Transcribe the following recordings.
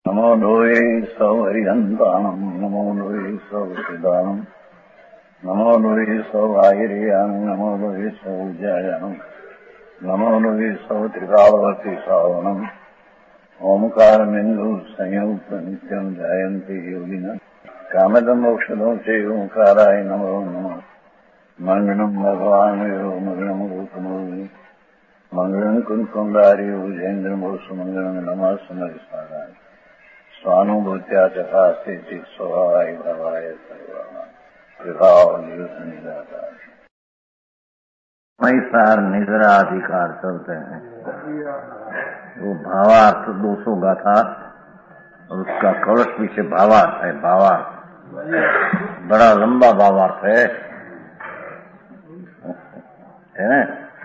नमो लोये सौहरिहन्ताणम् नमो लोये सौहृदानम् नमो लोये सौभागिर्यानम् नमो लोये सौविद्यायानम् नमो लोये सौत्रिकावती सावनम् ओंकारमिन्दु संयुक्त नित्यम् जायन्ति योगिनः कामदम् मोक्षदम् च ओंकाराय नमो नमः मङ्गलम् भगवान् मङ्गलम् रूपमोहि मङ्गलम् कुन्कुण्डारि भुजेन्द्रमोसुमङ्गलम् नमः समरिसाराय स्वानुभूत्या चकास्ते चित् स्वभावाय भवाय सर्वभाव सार निजराधिकार चलते हैं। वो भावार्थ 200 गाथा और उसका कलश पीछे भावार्थ है। भावार्थ बड़ा लंबा भावार्थ है ना?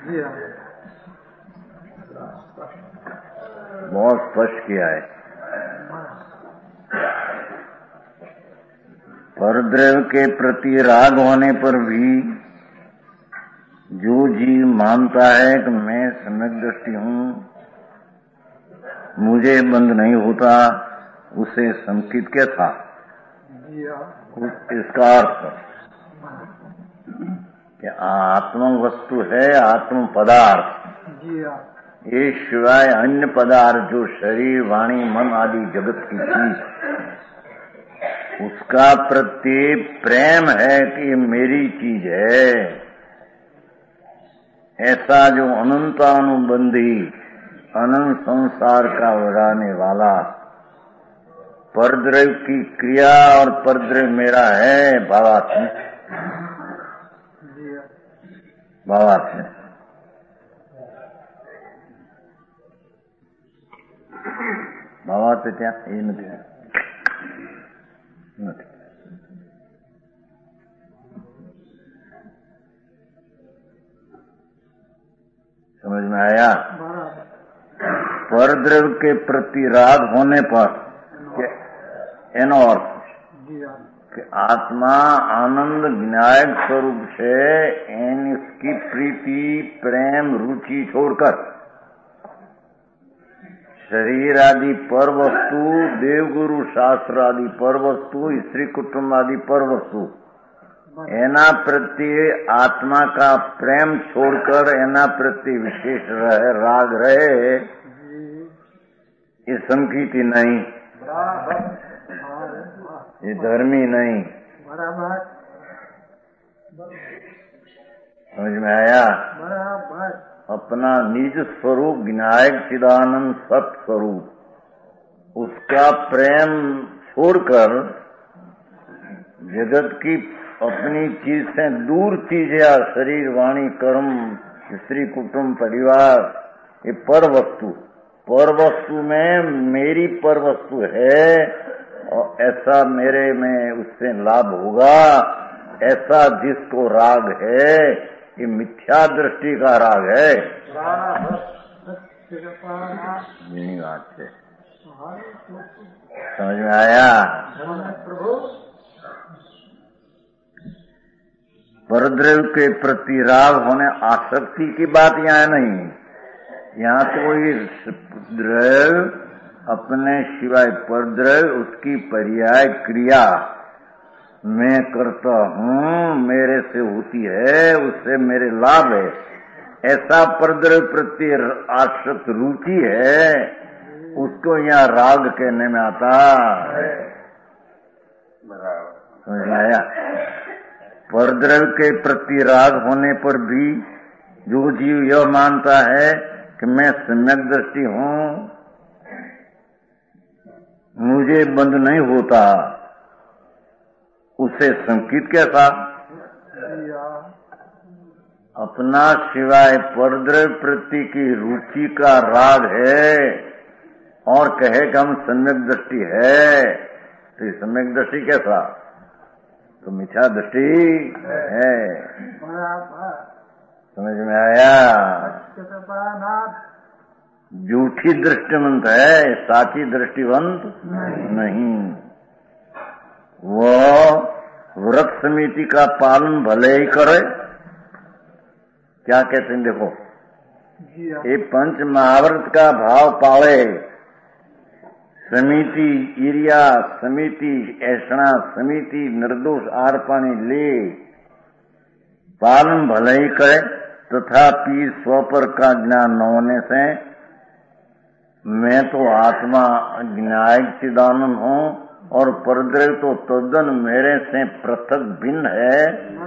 बहुत स्पष्ट किया है। परद्रव्य के प्रति राग होने पर भी जो जीव मानता है कि मैं सम्यक दृष्टि हूँ, मुझे बंध नहीं होता, उसे संकित क्या था? इसका अर्थ कि आत्म वस्तु है, आत्म पदार्थ, ये शिवाय अन्य पदार्थ जो शरीर वाणी मन आदि जगत की चीज, उसका प्रति प्रेम है कि ये मेरी चीज है। ऐसा जो अनंतानुबंधी अनंत संसार का उड़ाने वाला परद्रव्य की क्रिया और परद्रव्य मेरा है, भावार्थ है। भावार्थ है। भावार्थ क्या? ये नहीं समझ में आया? परद्रव्य के प्रति राग होने पर एनो अर्थ कि आत्मा आनंद विनायक स्वरूप से इसकी प्रीति प्रेम रुचि छोड़कर शरीर आदि पर वस्तु, देवगुरु शास्त्र आदि पर वस्तु, स्त्री कुटुंब आदि पर वस्तु, एना प्रति आत्मा का प्रेम छोड़कर एना प्रति विशेष रहे, राग रहे, ये संकीर्ति नहीं, ये धर्मी नहीं। समझ में आया? अपना निज स्वरूप विनायक चिदानंद सत स्वरूप, उसका प्रेम छोड़कर जगत की अपनी चीज से दूर चीज या शरीर वाणी कर्म स्त्री कुटुंब परिवार, ये पर वस्तु में मेरी पर वस्तु है और ऐसा मेरे में उससे लाभ होगा, ऐसा जिसको राग है, ये मिथ्या दृष्टि का राग है। यही बात है। समझ में आया? परद्रव्य के प्रति राग होने आसक्ति की बात यहाँ नहीं। यहाँ तो कोई द्रव्य अपने शिवाय परद्रव्य उसकी पर्याय क्रिया मैं करता हूँ, मेरे से होती है, उससे मेरे लाभ है, ऐसा परद्रव्य प्रति आसक्त रुचि है, उसको यहाँ राग कहने में आता है। समझ आया? परद्रव्य के प्रति राग होने पर भी जो जीव यह मानता है कि मैं सम्यक दृष्टि हूँ, मुझे बंध नहीं होता, उसे संकित क्या था? अपना शिवाय परद्रव्य प्रति की रुचि का राग है और कहे कि हम सम्यक दृष्टि है, तो ये सम्यक दृष्टि कैसा? तो मिथ्या दृष्टि है। समझ में आया? झूठी दृष्टिवंत है, साची दृष्टिवंत नहीं। वो व्रत समिति का पालन भले ही करे, क्या कहते हैं देखो, ये पंच महाव्रत का भाव पाले, समिति ईरिया, समिति ऐसणा, समिति निर्दोष आर पानी ले पालन भले ही करे, तथापि स्वपर का ज्ञान न होने से मैं तो आत्मा ज्ञायक चिदानंद हूँ और परद्रव्य तो तद्दन मेरे से पृथक भिन्न है।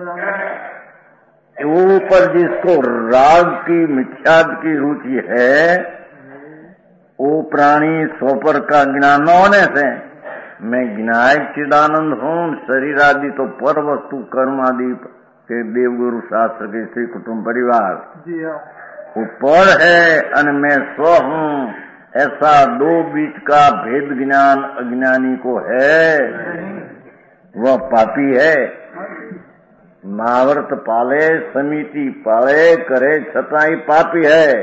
ऊपर जिसको राग की मिथ्याद की रुचि है, वो प्राणी स्वपर का ज्ञान न होने से मैं ज्ञायक चिदानंद हूँ। शरीर आदि तो पर वस्तु कर्म आदि के देवगुरु शास्त्र के श्री कुटुंब परिवार वो पर है और मैं स्व हूँ। ऐसा दो बीच का भेद ज्ञान अज्ञानी को है, वह पापी है। महाव्रत पाले, समिति पाले करे छताई पापी है।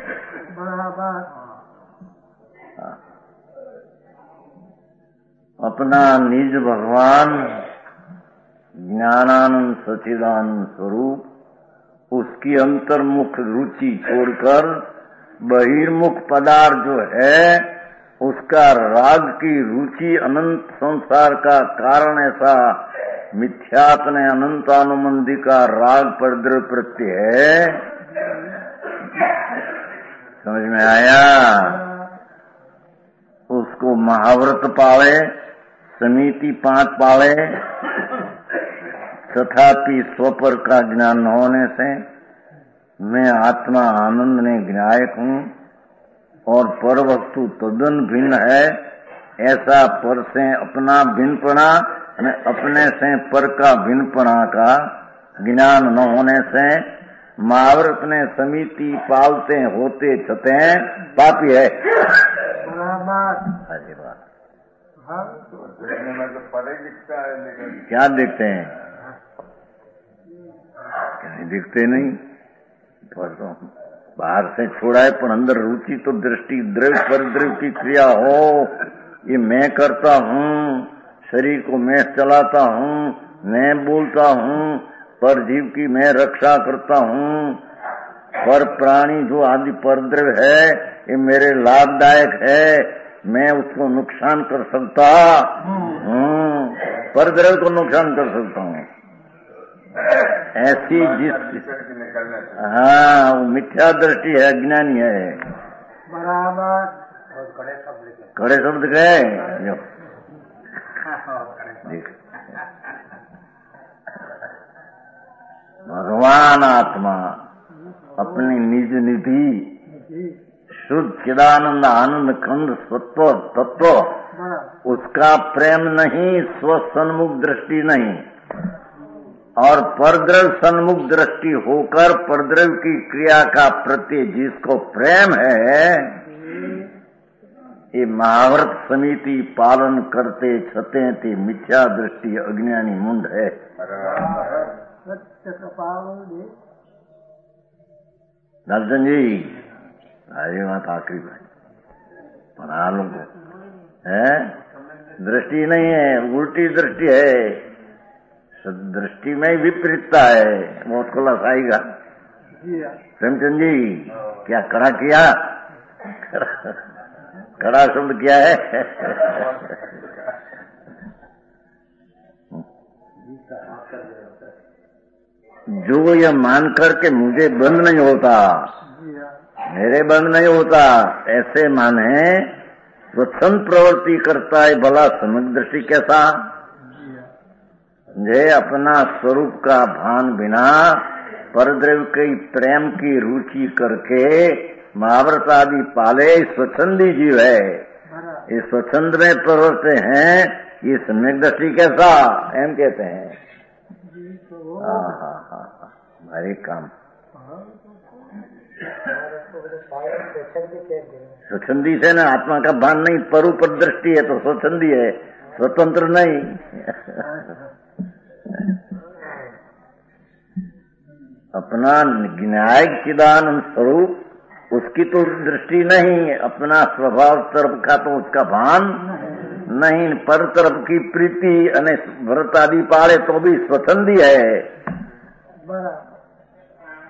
अपना निज भगवान ज्ञानानंद सच्चिदानंद स्वरूप उसकी अंतर्मुख रुचि छोड़कर बहिर्मुख पदार्थ जो है उसका राग की रुचि अनंत संसार का कारण ऐसा मिथ्यात्म अनंतानुबंधी का राग परद्रव्य प्रत्यय है। समझ में आया? उसको महाव्रत पाले, समिति 5 पाले, तथापि स्वपर का ज्ञान न होने से मैं आत्मा आनंद ने ज्ञायक हूँ और पर वस्तु तद्दन भिन्न है। ऐसा पर से अपना भिन्नपना अपने से पर का भिन्नपना का ज्ञान न होने से महाव्रत ने समिति पालते होते छते पापी है। क्या देखते हैं? क्या दिखते नहीं। बाहर से छोड़ा है पर अंदर रुचि तो दृष्टि द्रव्य पर द्रव्य की क्रिया हो। ये मैं करता हूँ, शरीर को मैं चलाता हूँ, मैं बोलता हूँ, पर जीव की मैं रक्षा करता हूँ। पर प्राणी जो आदि पर द्रव्य है ये मेरे लाभदायक है, मैं उसको नुकसान कर सकता हूँ, पर द्रव्य को नुकसान कर सकता हूँ। ऐसी जिस हाँ वो मिथ्या दृष्टि है, अज्ञानी है। बराबर। कड़े शब्द गए भगवान आत्मा अपनी निज निधि शुद्ध चिदानंद आनंद खंड सत्व तत्व उसका प्रेम नहीं, स्वसन्मुख दृष्टि नहीं और परद्रव्य सन्मुख दृष्टि होकर परद्रव्य की क्रिया का प्रति जिसको प्रेम है, ये महाव्रत समिति पालन करते छते थे मिथ्या दृष्टि अज्ञानी मुंड है। दर्शन जी आगे बात आखिरी भाई पढ़ा लो है, दृष्टि नहीं है, उल्टी दृष्टि है। दृष्टि में विपरीतता है, बहुत खुलास आएगा। प्रेमचंद जी क्या कड़ा किया? कड़ा शब्द क्या है? जो यह मान कर के मुझे बंद नहीं होता, मेरे बंद नहीं होता, ऐसे माने स्वच्छंद प्रवृत्ति करता है भला समझ दृष्टि कैसा? जे अपना स्वरूप का भान बिना परद्रव्य की प्रेम की रुचि करके महाव्रत आदि पाले स्वच्छंदी जीव है। ये स्वच्छंद में प्रवृत्त हैं, ये सम्यक दृष्टि कैसा एम कहते हैं। भारी काम स्वच्छंदी से ना आत्मा का भान नहीं, परूपर दृष्टि है तो स्वच्छंदी है, स्वतंत्र नहीं। अपना ज्ञायक चिदानंद स्वरूप उसकी तो दृष्टि नहीं, अपना स्वभाव तरफ का तो उसका भान नहीं, पर तरफ की प्रीति अने व्रत आदि पाले तो भी स्वच्छंदी है।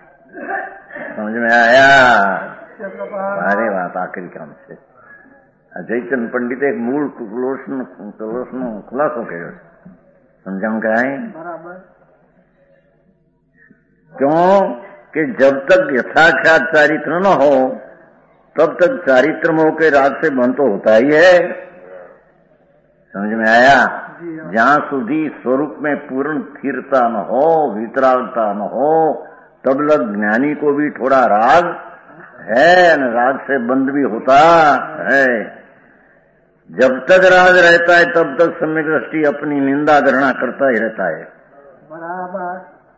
समझ में आया? अरे बात आखिरी काम से જયચંદ પંડિતે એક મૂળ ક્લોસનો ખુલાસો કર્યો છે. સમજાણું કરાય? बराबर. क्यों कि जब तक यथाख्यात चारित्र न हो तब तक चारित्र मोह के राग से बंध तो होता ही है. समझ में आया? जहां સુધી स्वरूप में पूर्ण स्थिरता न हो, वितरागता न हो, तब तक ज्ञानी को भी थोड़ा राग है, राग से बंध भी होता है. जब तक राग रहता है तब तक सम्यक दृष्टि अपनी निंदा गणना करता ही रहता है. बराबर.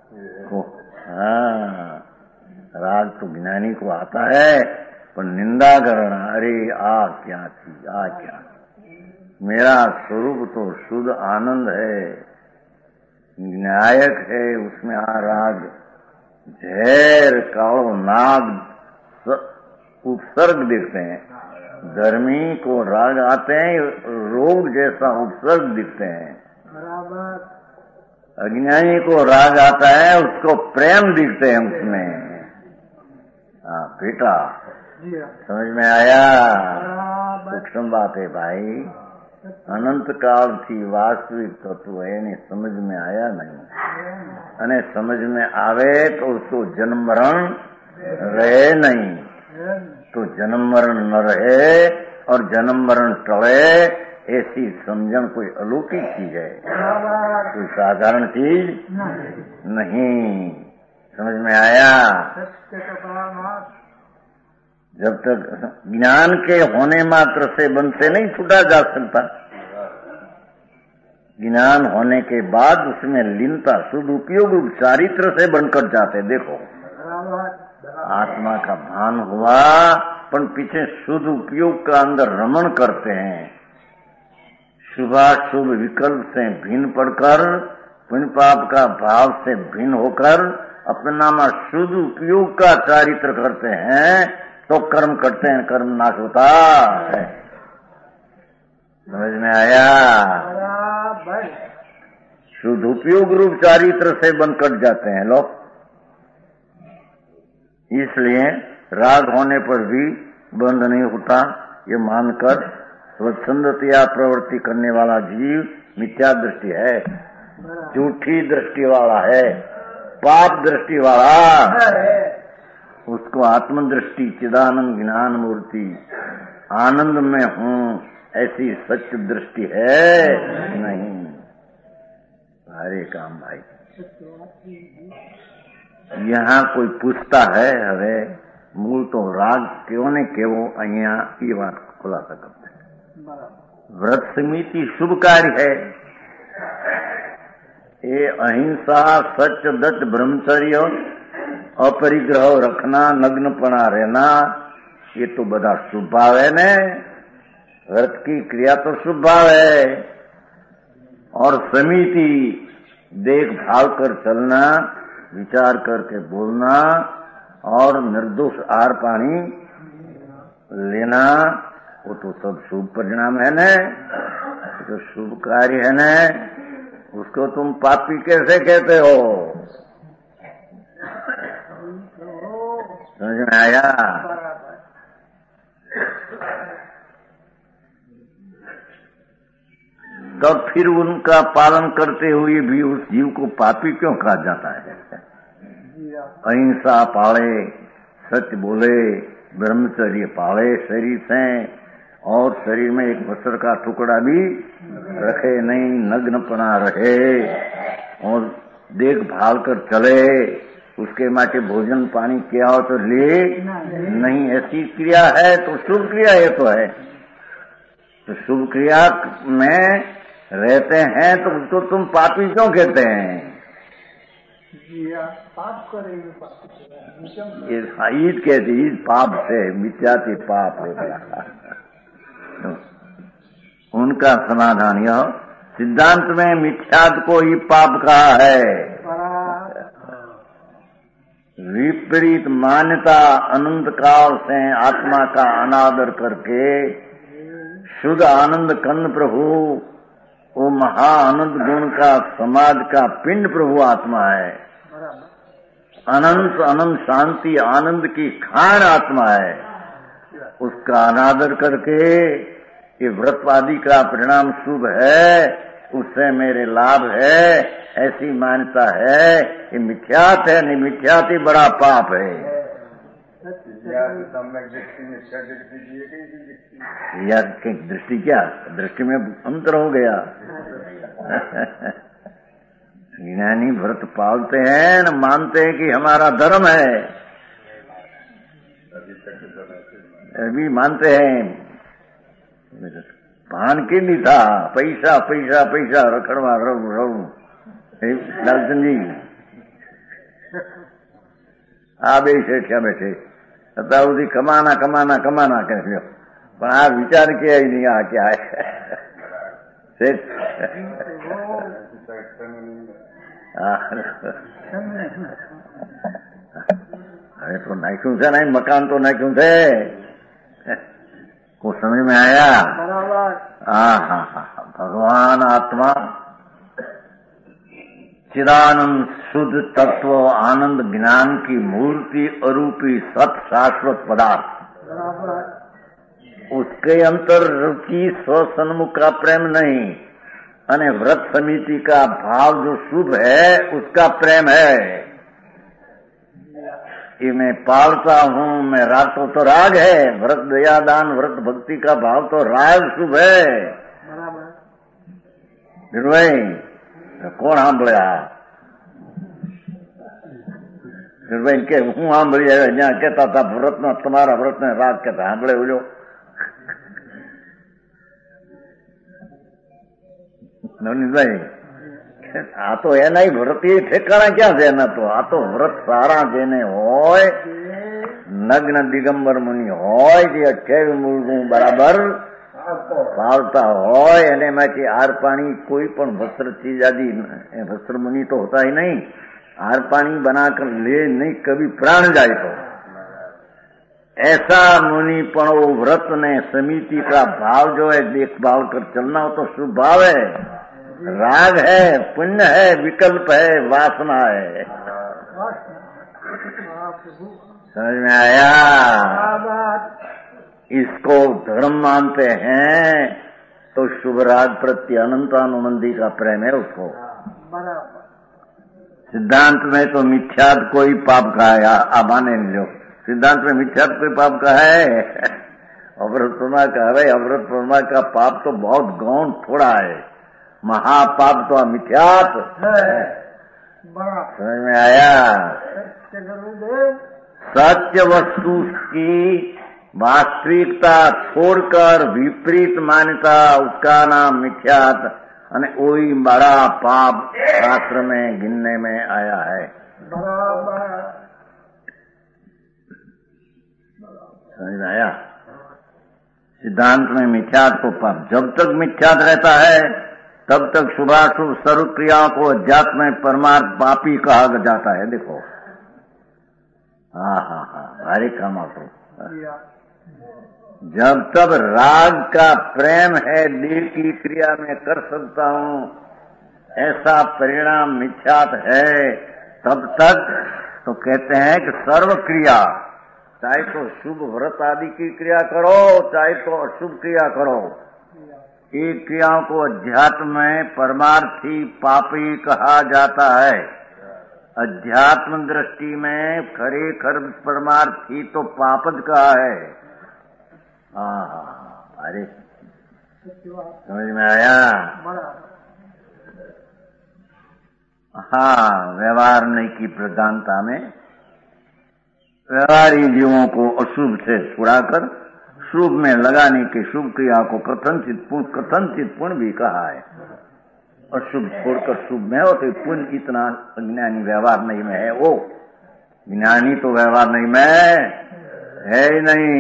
हाँ, राग तो ज्ञानी को आता है, पर निंदा करना, अरे आ क्या थी, आ क्या, मेरा स्वरूप तो शुद्ध आनंद है, न्यायक है, उसमें आ राग झेर कालो नाग उपसर्ग दिखते हैं. धर्मी को राग आते हैं, रोग जैसा उपसर्ग दिखते हैं. बराबर. अज्ञानी को राग आता है, उसको प्रेम दिखते हैं उसमें. हाँ बेटा, समझ में आया? सूक्ष्म बात है भाई. अनंत काल थी वास्तविक तत्व है, नहीं समझ में आया नहीं. અને समझ में आवे तो उसको जन्म मरण रहे नहीं. तो जन्म मरण न रहे और जन्म मरण टले, ऐसी समझन कोई अलौकिक चीज है, कोई साधारण चीज नहीं. समझ में आया? जब तक ज्ञान के होने मात्र से बंध से नहीं छूटा जा सकता. ज्ञान होने के बाद उसमें लीनता शुद्ध उपयोग चारित्र से बनकर जाते. देखो, आत्मा का भान हुआ, पर पीछे शुद्ध उपयोग का अंदर रमण करते हैं. शुभाशुभ विकल्प से भिन्न पड़कर, पुण्य पाप का भाव से भिन्न होकर अपना में शुद्ध उपयोग का चारित्र करते हैं, तो कर्म करते हैं, कर्म नाश होता है. समझ में आया? शुद्ध उपयोग रूप चारित्र से बन कट जाते हैं लोग. इसलिए राग होने पर भी बंध नहीं होता, ये मानकर स्वच्छंदतया प्रवृत्ति करने वाला जीव मिथ्या दृष्टि है, झूठी दृष्टि वाला है, पाप दृष्टि वाला. उसको आत्मदृष्टि, चिदानंद ज्ञान मूर्ति, आनंद में हूँ ऐसी सच दृष्टि है नहीं. हरे काम भाई. यहाँ कोई पूछता है, હવે મૂળ તો રાગ કેવો ને કેવો, અહીંયા એ વાત ખુલાસા કરते हैं. व्रत समिति शुभ कार्य है. ये अहिंसा, सच, दत्त, ब्रह्मचर्य, अपरिग्रह रखना, नग्नपना रहना, ये तो बड़ा शुभ भाव है ने. व्रत की क्रिया तो शुभ भाव है. और समिति देखभाल कर चलना, विचार करके बोलना और निर्दोष आहार पानी लेना, वो तो सब शुभ परिणाम है न. तो शुभ कार्य है न, उसको तुम पापी कैसे कहते हो? समझ में आया? तब फिर उनका पालन करते हुए भी उस जीव को पापी क्यों कहा जाता है? अहिंसा पाले, सत्य बोले, ब्रह्मचर्य पाले शरीर से, और शरीर में एक वस्त्र का टुकड़ा भी रखे नहीं, नग्नपना रहे और देखभाल कर चले. उसके माटे भोजन पानी किया हो तो ले नहीं, ऐसी क्रिया है तो शुभ क्रिया ये तो है. तो शुभ क्रिया में रहते हैं तो उसको तुम पापी क्यों कहते हैं? पाप करेंगे. ईद कहती, ईद पाप से मिथ्याति पाप हो गया. उनका समाधान यह, सिद्धांत में मिथ्यात को ही पाप कहा है. विपरीत मान्यता अनंत काल से आत्मा का अनादर करके शुद्ध आनंद कंद प्रभु, वो महा आनंद गुण का समाज का पिंड प्रभु आत्मा है. अनंत अनंत शांति आनंद की खान आत्मा है. उसका अनादर करके ये व्रतवादी का परिणाम शुभ है, उससे मेरे लाभ है, ऐसी मान्यता है। ये मिथ्यात है, नहीं मिथ्यात ही बड़ा पाप है। यार दृष्टि क्या, दृष्टि में अंतर हो गया। ज्ञानी व्रत पालते हैं न, मानते हैं कि हमारा धर्म है, अभी मानते हैं पान के लिए था, पैसा पैसा पैसा रखड़वा रहू लालचंद जी आ बैठे અત્યાર સુધી કમાના કમાના કમાના કર્યો, પણ આ વિચાર કે નહીં આ ક્યાં હવે તો નાખ્યું છે ને, મકાન તો નાખ્યું છે, कुछ समझ में आया? हाँ हाँ हाँ, भगवान आत्मा चिदानंद शुद्ध तत्व आनंद ज्ञान की मूर्ति अरूपी सत शाश्वत पदार्थ, उसके अंतर रुचि स्वसन्मुख का प्रेम नहीं, अने व्रत समिति का भाव जो शुभ है उसका प्रेम है। ये मैं पालता हूँ, मैं राग तो राग है, व्रत दयादान व्रत भक्ति का भाव तो राग शुभ है। भाई કોણ સાંભળ્યા? ભાઈ કે હું સાંભળી આવ્યો, જ્યાં કહેતા હતા વ્રતનો, તમારા વ્રતને રાગ કહેતા સાંભળે બોલ્યો નવનીતભાઈ, આ તો એના વ્રત ઠેકાણા ક્યાં છે એના? તો આ તો વ્રત સારા જેને હોય, નગ્ન દિગંબર મુનિ હોય, જે 28 મૂળનું બરાબર पालता हो, एने में आर पानी कोई पण वस्त्र चीज आदि, वस्त्र मुनि तो होता ही नहीं, आर पानी बनाकर ले नहीं, कभी प्राण जाए तो ऐसा मुनि पण वो व्रत ने समिति का भाव जो है देखभाल कर चलना हो तो शुभ भाव है, राग है, पुण्य है, विकल्प है, वासना है। समझ में आया? इसको धर्म मानते हैं तो शुभ राग प्रति अनंतानुबंधी का प्रेम है उसको। सिद्धांत में तो मिथ्यात कोई पाप का है, आप माने नहीं लो, सिद्धांत में मिथ्यात कोई पाप का है? अव्रतमा का है, अव्रतमा का पाप तो बहुत गौण थोड़ा है, महापाप तो मिथ्यात है। समझ में आया? सत्य वस्तु की वास्तविकता छोड़कर विपरीत मान्यता, उसका नाम मिथ्यात, અને वही बड़ा पाप शास्त्र में गिनने में आया है। समझ में आया? सिद्धांत में मिथ्यात को पाप, जब तक मिथ्यात रहता है तब तक शुभाशुभ सर्व क्रियाओं को अध्यात्म में परमार्थ पापी कहा जाता है। देखो, हाँ हाँ हाँ, भारी काम आपको। जब तब राग का प्रेम है, देह की क्रिया में कर सकता हूँ, ऐसा परिणाम मिथ्यात है, तब तक तो कहते हैं कि सर्व क्रिया, चाहे तो शुभ व्रत आदि की क्रिया करो, चाहे तो अशुभ क्रिया करो, ये क्रियाओं को अध्यात्म में परमार्थी पापी कहा जाता है। अध्यात्म दृष्टि में खरेखर परमार्थी तो पापद कहा है। हाँ, अरे समझ में आया? हाँ, व्यवहार नहीं की प्रधानता में व्यवहारी जीवों को अशुभ से छुड़ाकर शुभ में लगाने की शुभ क्रिया को कथनचित पुण्य भी कहा है। अशुभ छोड़कर शुभ में हो तो पुण्य इतना अज्ञानी व्यवहार नहीं में है। वो ज्ञानी तो व्यवहार नहीं में है ही नहीं,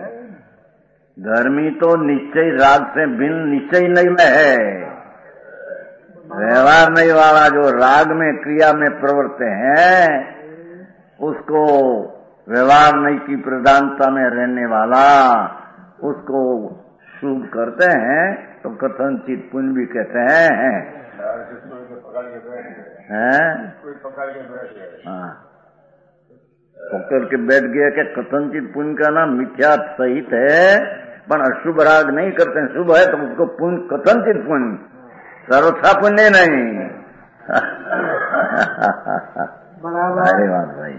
धर्मी तो निश्चय राग से बिन निश्चय नहीं में है। व्यवहार नहीं वाला जो राग में क्रिया में प्रवृत्त है, उसको व्यवहार नहीं की प्रधानता में रहने वाला, उसको शुभ करते हैं तो कथनचित पुण्य भी कहते हैं। हाँ, पकड़ के बैठ गया कि कथनचित पुण्य का नाम मिथ्यात सहित है, पर अशुभ राग नहीं करते हैं। शुभ है तो उसको पुण्य, कथनचित पुण्य, सर्वथा पुण्य नहीं। अरे बात भाई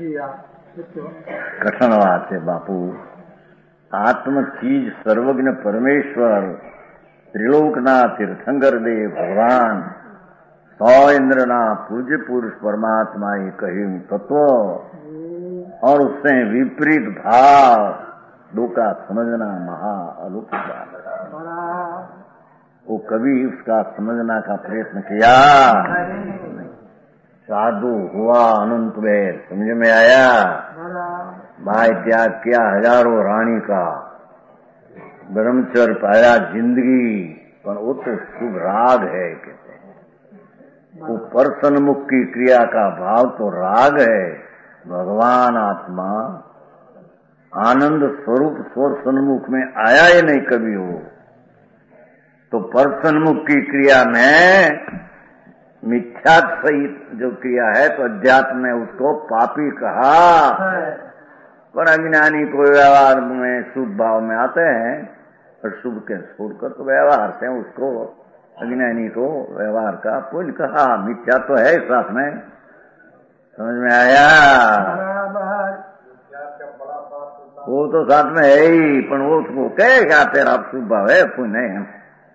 कठिन बात है बापू। आत्म चीज सर्वज्ञ परमेश्वर, त्रिलोकनाथ तीर्थंकर देव भगवान, 100 इंद्रना पूज्य पुरुष परमात्मा ये कही तत्व, और उससे विपरीत भाव दो का समझना महा अलौकिक बात है। वो कभी उसका समझना का प्रयत्न किया नहीं। साधु हुआ अनंत वेद, समझ में आया। भाई त्याग किया हजारों रानी का, ब्रह्मचर्य पाया जिंदगी, पर वो तो शुभ राग है कहते हैं। वो परसन्मुख की क्रिया का भाव तो राग है। भगवान आत्मा आनंद स्वरूप स्वर सन्मुख में आया ही नहीं कभी हो, तो परसन्मुख की क्रिया में मिथ्यात सहित जो क्रिया है तो अध्यात्म ने उसको पापी कहा। पर अज्ञानी को व्यवहार में शुभ भाव में आते हैं, और शुभ के छोड़कर तो व्यवहार से उसको अज्ञानी को व्यवहार का पुण्य कहा। मिथ्या तो है साथ में, समझ में आया। वो तो साथ में है ही, पर वो उसको कहेगा तेरा शुभ भाव है पुण्य है।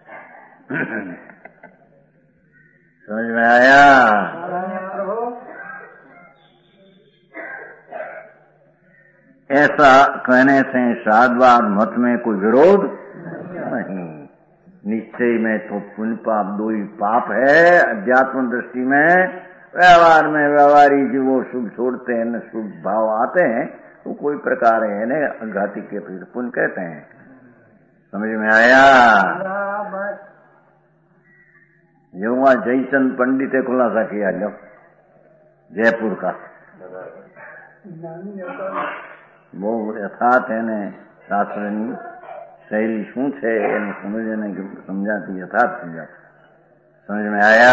समझ में आया। ऐसा कहने से शादवाद मत में कोई विरोध नहीं। निश्चय में तो पुण्य पाप दो ही पाप है। अध्यात्म दृष्टि में व्यवहार में व्यवहारी जो वो शुभ छोड़ते हैं न शुभ भाव आते हैं, तो कोई प्रकार है न अघाती के फिर पुण्य कहते हैं। समझ में आया। जो वहां जयचंद पंडित ने खुलासा किया जब जयपुर का, वो यथार्थ है ने शास्त्रनी शैली शू है समझने की समझाती यथार्थ समझाती। समझ में आया।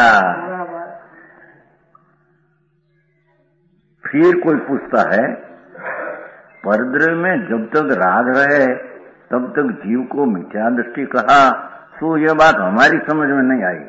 फिर कोई पूछता है परद्रव्य में जब तक राग रहे तब तक जीव को मिथ्या दृष्टि कहा, तो यह बात हमारी समझ में नहीं आई।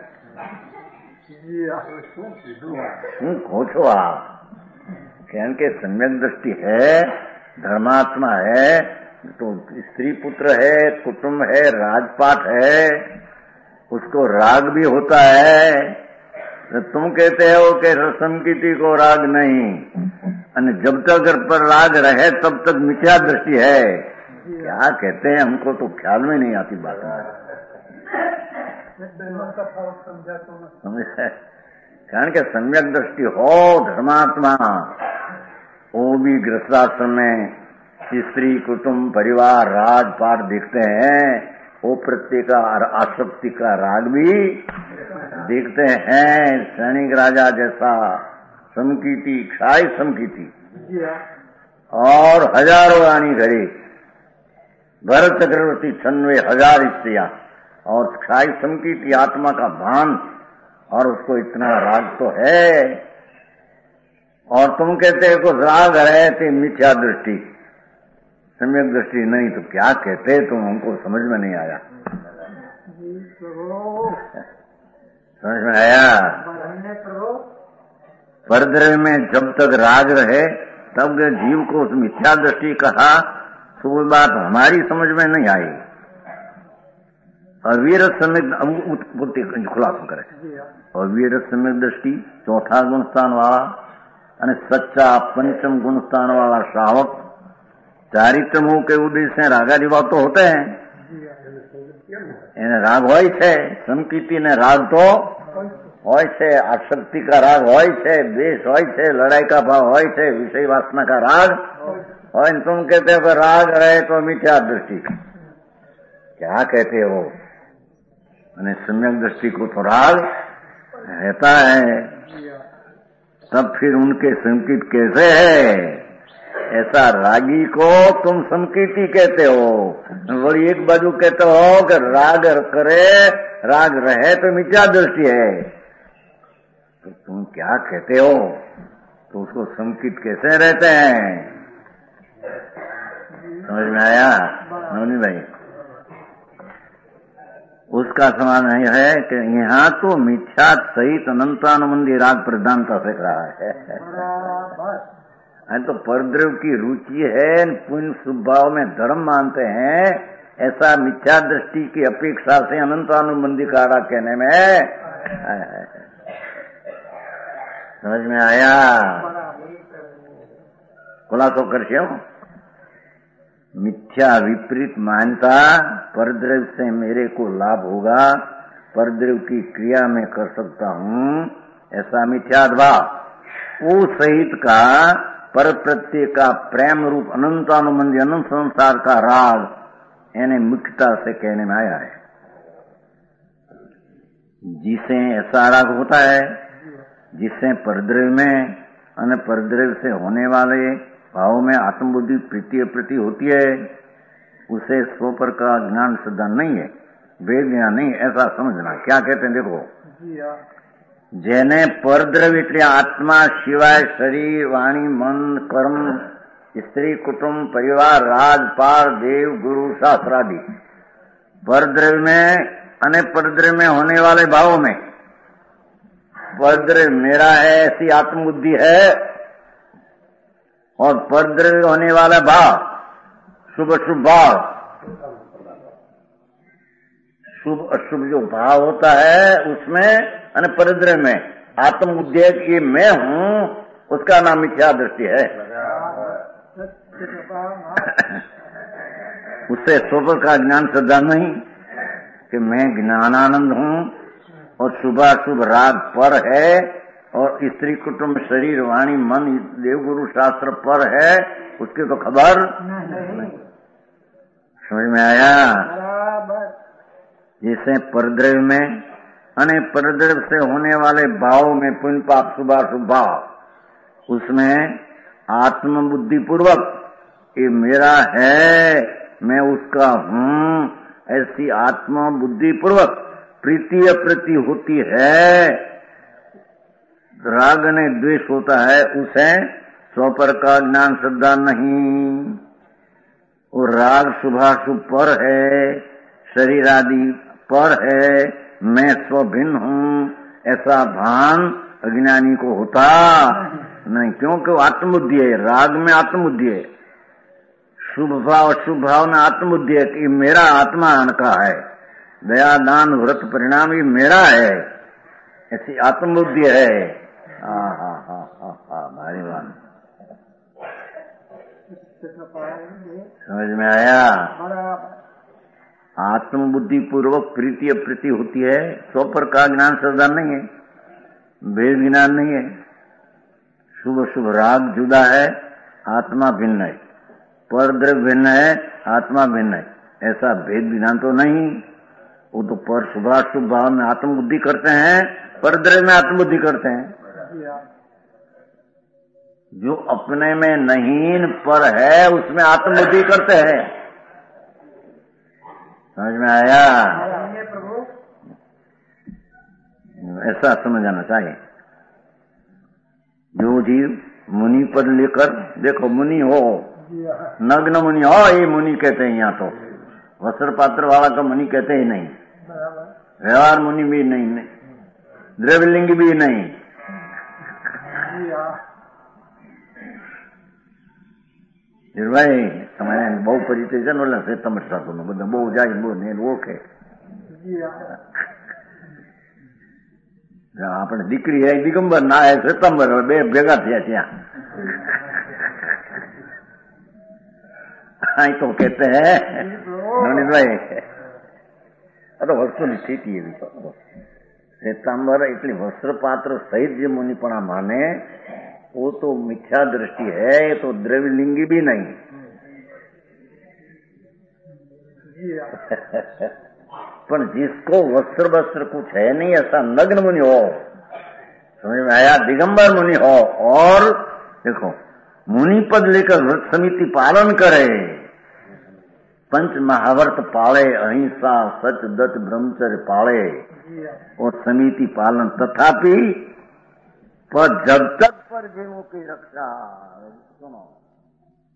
खोचो आप कहन के सम्यक दृष्टि है, धर्मात्मा है, तो स्त्री पुत्र है, कुटुंब है, राजपाट है, उसको राग भी होता है। तो तुम कहते हो कि समकीर्ति को राग नहीं, और जब तक पर राग रहे तब तक मिथ्या दृष्टि है। क्या कहते हैं हमको तो ख्याल में नहीं आती बात में। कारण के सम्यक दृष्टि हो धर्मात्मा, वो भी गृहस्थाश्रम में स्त्री कुटुंब परिवार राजपाट दिखते हैं, वो प्रत्येक और आसक्ति का राग भी दिखते हैं। सैनिक राजा जैसा समकीर्ति, क्षाई समकीर्ति, और हजारों रानी घरे, भरत चक्रवर्ती 96,000 स्त्रियां, और क्षाई समकीर्ति आत्मा का भान, और उसको इतना राग तो है। और तुम कहते हो को राग है तो मिथ्या दृष्टि, सम्यक दृष्टि नहीं, तो क्या कहते तुम हमको समझ में नहीं आया। समझ में आया। परद्रव्य में जब तक राग रहे तब जीव को उस मिथ्या दृष्टि कहा, तो वो बात हमारी समझ में नहीं आई। अवीर सम्यक खुलासा करे, अवीर सम्यक दृष्टि चौथा गुणस्थान वाला અને सच्चा पंचम गुणस्थान वाला श्रावक चारित्र मुह के उद्देश्य से रागादी तो होते हैं। એને રાગ હોય છે, સમકીર્તિ ને રાગ તો હોય છે, આસક્તિ का राग હોય છે, द्वेष હોય છે, लड़ाई का भाव હોય છે, विषय वासना का राग હોય। तुम कहते हो राग रहे तो मिथ्या दृष्टि, क्या कहते हो। અને सम्यक दृष्टि को तो राग रहता है, तब फिर उनके संकीर्त कैसे है। ऐसा रागी को तुम संकीर्ति कहते हो, और एक बाजू कहते हो कि राग करे, राग रहे तो मिथ्या दृष्टि है, तो तुम क्या कहते हो। तो उसको संकीर्त कैसे रहते हैं। समझ में आया नवनी भाई। उसका समाधान है कि यहाँ तो मिथ्या सहित अनंतानुबंधी राग प्रधानता से रहा है। तो परद्रव्य की रुचि है, पुण्य स्वभाव में धर्म मानते हैं, ऐसा मिथ्या दृष्टि की अपेक्षा से अनंतानुबंधी का राग कहने में समझ में आया? खुलासा कर क्यों? मिथ्या विपरीत मान्यता परद्रव्य से मेरे को लाभ होगा, परद्रव्य की क्रिया में कर सकता हूँ, ऐसा मिथ्या भाव, वो सहित का पर प्रत्यय का प्रेम रूप अनंतानुबंधी अनंत संसार का राग यानी मुख्यता से कहने में आया है। जिसे ऐसा राग होता है जिससे परद्रव्य में और परद्रव्य से होने वाले भाव में आत्मबुद्धि प्रीति प्रति होती है, उसे स्वपर का ज्ञान श्रद्धा नहीं है, वेद ज्ञान नहीं, ऐसा समझना। क्या कहते हैं देखो, जेने परद्रव्य એટલે आत्मा सिवाय शरीर वाणी मन कर्म स्त्री कुटुंब परिवार राजपाल देव गुरु शास्त्र आदि परद्रव्य में अने परद्रव्य में होने वाले भावों में परद्रव्य मेरा है ऐसी आत्मबुद्धि है, और परद्रव्य होने वाला भाव शुभ अशुभ भाव, शुभ अशुभ जो भाव होता है उसमें अने परद्रव्य में आत्मबुद्धि ये मैं हूँ, उसका नाम मिथ्या दृष्टि है। उससे स्वपर का ज्ञान श्रद्धा नहीं कि मैं ज्ञानानंद हूँ और शुभाशुभ राग पर है और स्त्री कुटुंब शरीर वाणी मन देवगुरु शास्त्र पर है, उसकी तो खबर नहीं। समझ में आया? जैसे परद्रव्य में अने परद्रव्य से होने वाले भाव में पुण्य पाप शुभाशुभ भाव, उसमें आत्मबुद्धि पूर्वक ये मेरा है मैं उसका हूँ ऐसी आत्मबुद्धि पूर्वक प्रीति अप्रति होती है, राग ने द्वेष होता है, उसे स्वपर का ज्ञान श्रद्धा नहीं। वो राग शुभाशुभ पर है, शरीर आदि पर है, मैं स्वभिन्न हूँ, ऐसा भान अज्ञानी को होता नहीं, क्योंकि वो आत्मबुद्धि है, राग में आत्मबुद्धि है, शुभ भाव अशुभ भाव में आत्मबुद्धि है कि मेरा आत्मा का है, दया दान व्रत परिणाम ये मेरा है, ऐसी आत्मबुद्धि है। भारी बात समझ में आया? आत्मबुद्धि पूर्वक प्रीति अप्रीति होती है, स्वपर का ज्ञान श्रद्धा नहीं है, वेद ज्ञान नहीं है, शुभ शुभ राग जुदा है, आत्मा भिन्न है, परद्रव्य भिन्न है, आत्मा भिन्न है, ऐसा भेद ज्ञान तो नहीं। वो तो पर शुभाशुभ भाव में आत्मबुद्धि करते हैं, परद्रव्य में आत्मबुद्धि करते हैं। जो अपने में नहीं पर है उसमें आत्मबुद्धि करते हैं। समझ में आया? ऐसा समझ आना चाहिए। जो जीव मुनि पद लेकर देखो, मुनि हो, नग्न मुनि हो, ये मुनि कहते हैं, यहाँ तो वस्त्र पात्र वाला का मुनि कहते ही नहीं, व्यवहार मुनि भी नहीं, द्रव्यलिंग भी नहीं। भाई તમારે બહુ પરિચય છે ને, એટલે શ્વેતાંબર સાધુનો બધા બહુ જાય, બહુ ને ઓળખે. આપણે દીકરી હે દિગંબર ના હે શ્વેતાંબર, બે ભેગા થયા ત્યાં. તો કહેતે હે નવનીતભાઈ, આ તો વર્ષોની સ્થિતિ એવી. શ્વેતાંબર એટલે વસ્ત્રપાત્ર સહિત જે મુનિપણા માને, वो तो मिथ्या दृष्टि है, ये तो द्रव्यलिंगी भी नहीं। पर जिसको वस्त्र वस्त्र कुछ है नहीं, ऐसा नग्न मुनि हो, समझ में आया, दिगंबर मुनि हो, और देखो मुनि पद लेकर व्रत समिति पालन करे, पंच महाव्रत पाले, अहिंसा सच दत्त ब्रह्मचर्य पाले और समिति पालन, तथापि पर जब तक पर जीवों की रक्षा, सुनो,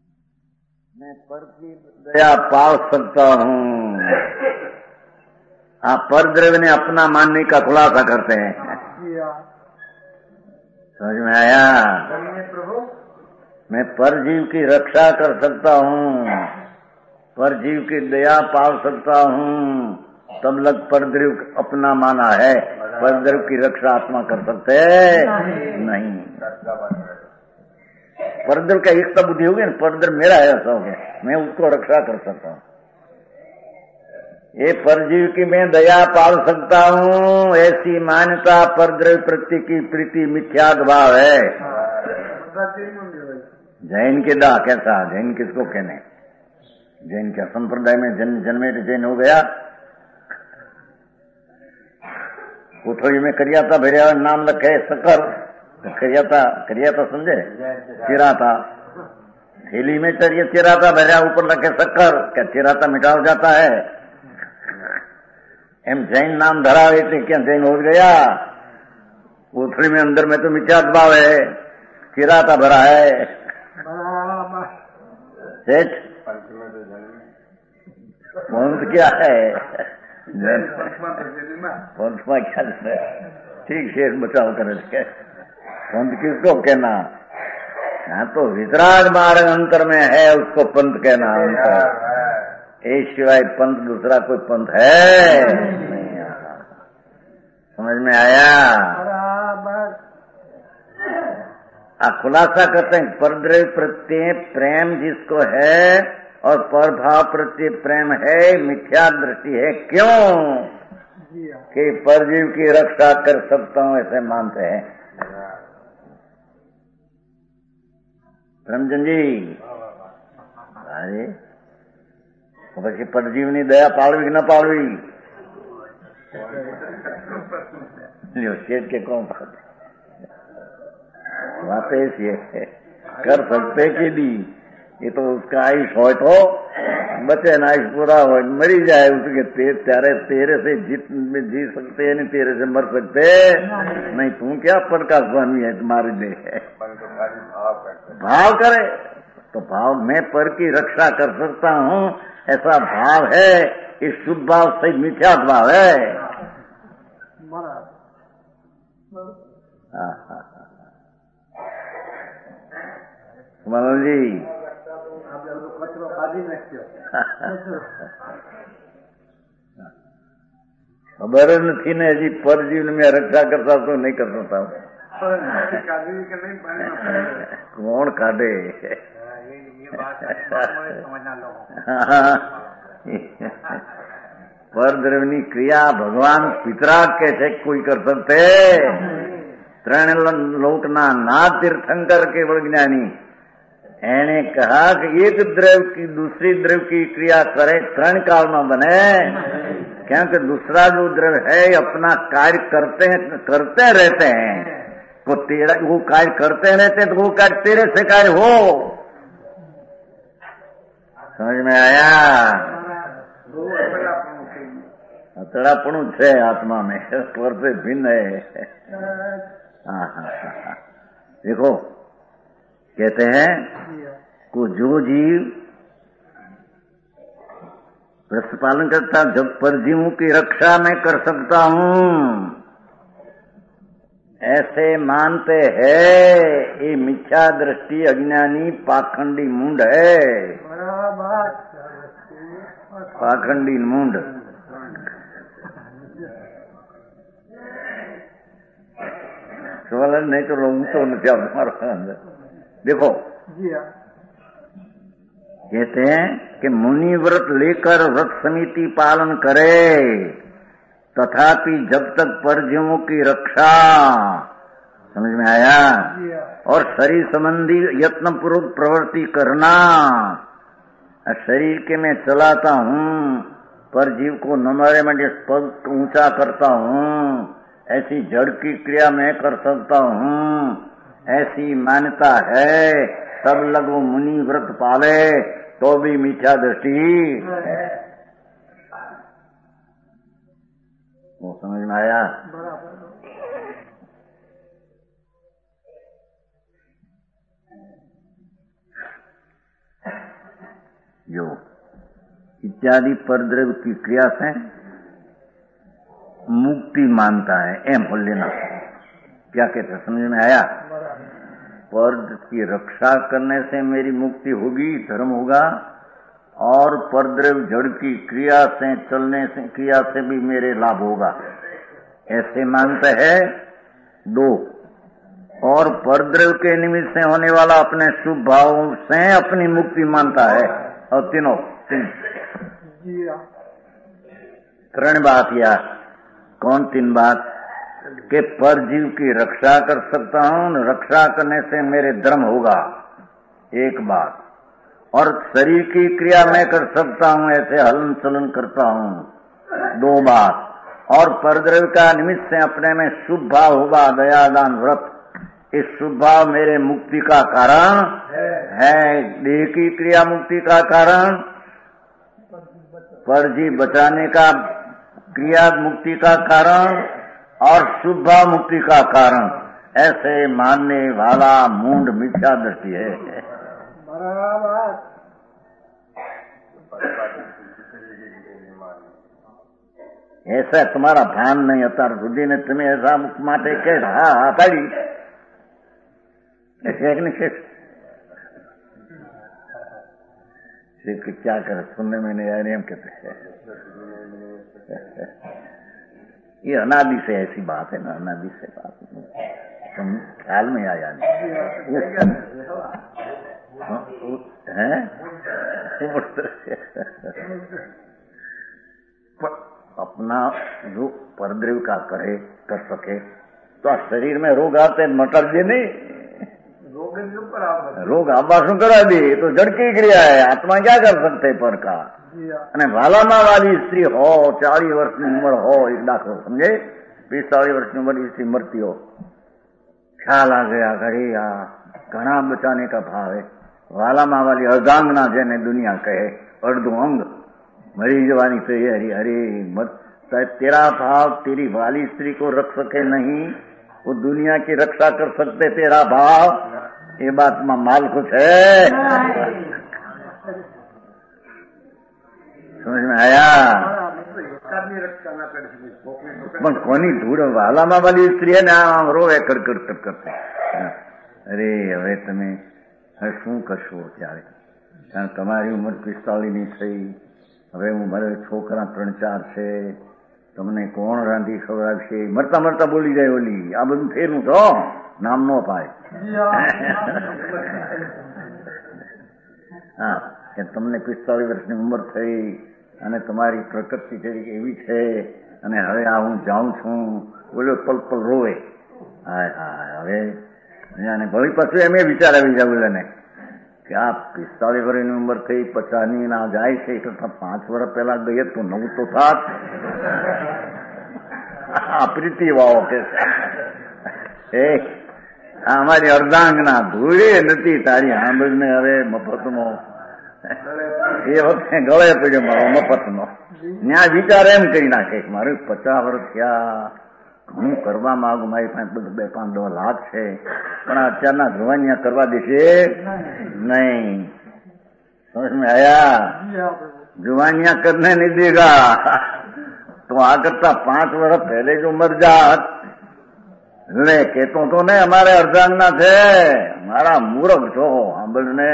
मैं पर की दया पा सकता हूँ, आप परद्रव्य ने अपना मानने का खुलासा करते हैं। समझ में आया? प्रभु मैं परजीव की रक्षा कर सकता हूँ, परजीव की दया पाल सकता हूँ, तब लग परद्रव्य अपना माना है। परद्रव्य की रक्षा आत्मा कर सकते नहीं। परद्रव्य का एकता बुद्धि होगी ना, परद्रव्य मेरा है ऐसा हो गया, मैं उसको रक्षा कर सकता हूँ। ये परजीव की मैं दया पाल सकता हूँ, ऐसी मान्यता परद्रव्य प्रति की प्रीति मिथ्या भाव है। जैन के दा कैसा, जैन किसको कहने? जैन क्या संप्रदाय में जन्मे जैन हो गया। कोठरी में करियाता भेरिया नाम लखे शक्कर, करियाता समझे? चिराता, थैली में चिराता भेरिया ऊपर लखे शक्कर, क्या चिराता मिटा हो जाता है? एम जैन नाम धरावे थे, क्या जैन हो गया? कोठरी में अंदर में तो मिथ्या भाव है, चिराता भरा है। सेठ पंथ क्या है? पंथ में क्या है? ठीक शेष बचाव करे, पंथ किसको कहना? हाँ तो वितराग मार्ग अंतर में है, उसको पंथ कहना। अंतर इस सिवाय पंथ दूसरा कोई पंथ है नहीं। समझ में आया? खुलासा करते हैं परद्रव्य प्रत्यय प्रेम जिसको है और परभाव प्रत्यय प्रेम है, मिथ्या दृष्टि है। क्यों? कि परजीव की रक्षा कर सकता हूं ऐसे मानते हैं। रमजन जी, अरे પછી પરજીવની દયા પાળવી કે ન પાળવી? शेठ के कौन बात ऐसी है, कर सकते कि दी, ये तो उसका आयुष हो तो बचे ना, आयुष पूरा हो मरी जाए उसके तेरे से जी सकते हैं, नहीं तेरे से मर सकते नहीं। तू क्या पद का स्वामी है तुम्हारे लिए? भाव करे तो भाव मैं पर की रक्षा कर सकता हूँ ऐसा भाव है, इस शुभ भाव से मिथ्या भाव है। मनोज जी खबर नहीं ने हजी परजीव में रक्षा करता तो नहीं कर सकता कौन काटे? परद्रव्यनी क्रिया भगवान पितराग कैसे कोई कर सकते? त्रण लोकना ना तीर्थंकर केवल ज्ञानी एने कहा कि एक द्रव्य की दूसरी द्रव्य की क्रिया करे त्रण काल में बने, क्योंकि दूसरा जो द्रव्य है अपना कार्य करते रहते हैं। तो तेरा वो कार्य करते रहते तो वो कार्य तेरे से कार्य हो। समझ में आया? अतड़ापणु है आत्मा में, स्वर से भिन्न है। देखो कहते हैं को जो जीव व्रत पालन करता, जब परजीवों की रक्षा मैं कर सकता हूँ ऐसे मानते हैं, ये मिथ्या दृष्टि अज्ञानी पाखंडी मुंड है। पाखंडी मुंड सवाल नहीं तो लोग तो नहीं हमारा अंदर। देखो कहते हैं कि मुनि व्रत लेकर व्रत समिति पालन करे, तथापि जब तक परजीवों की रक्षा, समझ में आया, और शरीर संबंधी यत्न पूर्वक प्रवृत्ति करना, शरीर के मैं चलाता हूँ, परजीव को न मारे मैं पग ऊंचा करता हूँ, ऐसी जड़ की क्रिया मैं कर सकता हूँ, ऐसी मान्यता है, तब लग वो मुनि व्रत पाले तो भी मिथ्या दृष्टि है। वो समझ में आया? जो इत्यादि परद्रव्य की क्रिया से मुक्ति मानता है, एम हो लेना। क्या कहते हैं, समझ में आया? पर की रक्षा करने से मेरी मुक्ति होगी, धर्म होगा, और परद्रव्य जड़ की क्रिया से, चलने से, क्रिया से भी मेरे लाभ होगा, ऐसे मानते हैं दो। और परद्रव्य के निमित्त से होने वाला अपने शुभ भाव से अपनी मुक्ति मानता है, और तीन तीन बात यार। कौन तीन बात? कि पर जीव की रक्षा कर सकता हूं, रक्षा करने से मेरे धर्म होगा, एक बात। और शरीर की क्रिया मैं कर सकता हूं, ऐसे हलन चलन करता हूं, दो बात। और परद्रव्य का निमित्त से अपने में शुभ भाव होगा, दया दान व्रत, इस शुभ भाव मेरे मुक्ति का कारण है। देह की क्रिया मुक्ति का कारण, पर जीव बचाने का क्रिया मुक्ति का कारण, और शुभ भाव मुक्ति का कारण, ऐसे मानने वाला मूंड मिथ्या दृष्टि है। ऐसा तुम्हारा भान नहीं होता, बुद्धि ने तुम्हें ऐसा माटे कह रहा पड़ी क्या करे, सुनने में नहीं आया, हम कहते हैं ये अनादि से ऐसी बात है ना, अनादि से बात तुम ख्याल में आया नहीं है? अपना जो परद्रव्य का करे कर सके तो शरीर में रोग आते मटर दे नहीं, रोग आबा शू करा दे, तो जड़ की क्रिया है, आत्मा क्या कर सकते पर का। અને વાલામાં વાલી સ્ત્રી હો, 40 વર્ષની ઉંમર હો, એક દાખલો સમજે, 45 વર્ષની ઉંમર स्त्री मरती हो, ख्याल आ गया अरे घना बचाने का भाव है, वालाમાં वाली अर्धांगना જેને दुनिया कहे, अर्धो अंग मरी जवानी तो ये अरे मत, तेरा भाव तेरी वाली स्त्री को रख सके नहीं, वो दुनिया की रक्षा कर सकते तेरा भाव, ये बात में माल कुछ है? समझ में आया? પણ કોની ધૂળ વાલામાં વાલી સ્ત્રી ને આમ રોવે કડકડ કરતે, અરે હવે તમે શું કરશો ત્યારે, કારણ તમારી ઉંમર 45ની થઈ, હવે હું મારે છોકરા 3-4 છે, તમને કોણ રાંધી ખવડાવશે, મરતા મરતા બોલી જાય ઓલી, આ બધું ફેરવું તો નામ ન પાય. હા, કે તમને 45 વર્ષની ઉંમર થઈ અને તમારી પ્રકૃતિ તરીકે એવી છે, અને હવે આ હું જાઉં છું, બોલ્યો પલ પલ રોવે. હા હા, હવે અને ભલે પાછું એમ વિચાર આવી જાય બોલે કે આ 45 વર્ષની ઉંમર થઈ, 50ની ના જાય છે, કરતા 5 વર્ષ પહેલા ગઈએ તો નવું તો થાત. આ પ્રીતિ વાવો કે અમારી અર્ધાંગના ધૂળે નથી તારી સાંભળને હવે મફતનો, એ વખતે ગળે પડ્યો મારો મફતનો. ત્યાં વિચાર એમ કરી નાખે કે મારે 50 વર્ષ થયા, ઘણું કરવા માંગુ, મારી પાસે બધું 2-5 લાખ છે, પણ અત્યારના જવાનિયા કરવા દેશે નહીં. સમજ में आया? जवानियां करने नहीं देगा, तो आ करता 5 वर्ष पहले जो मर जात, ले कहतो तो ने हमारे अर्धांगना थे, हमारा मूर्ख छो સાંભળને.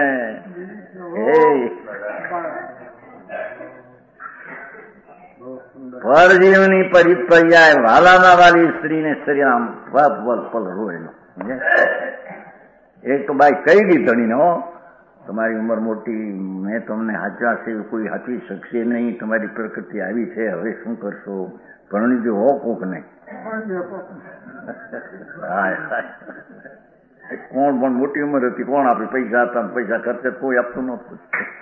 પરજીવની પરિપર્યાય વાલાના વાલી સ્ત્રીને શરીરામ પલ રોયેલો. એક તો બાઈ કહી ગઈ ધણીને, હો તમારી ઉંમર મોટી, મેં તમને હાચવા છે, કોઈ હાચવી શકશે નહીં, તમારી પ્રકૃતિ આવી છે, હવે શું કરશો, પરણી જો હો કોક ને. કોણ પણ મોટી ઉંમર હતી, કોણ આપે પૈસા હતા, પૈસા ખર્ચે કોઈ આપતું નહોતું.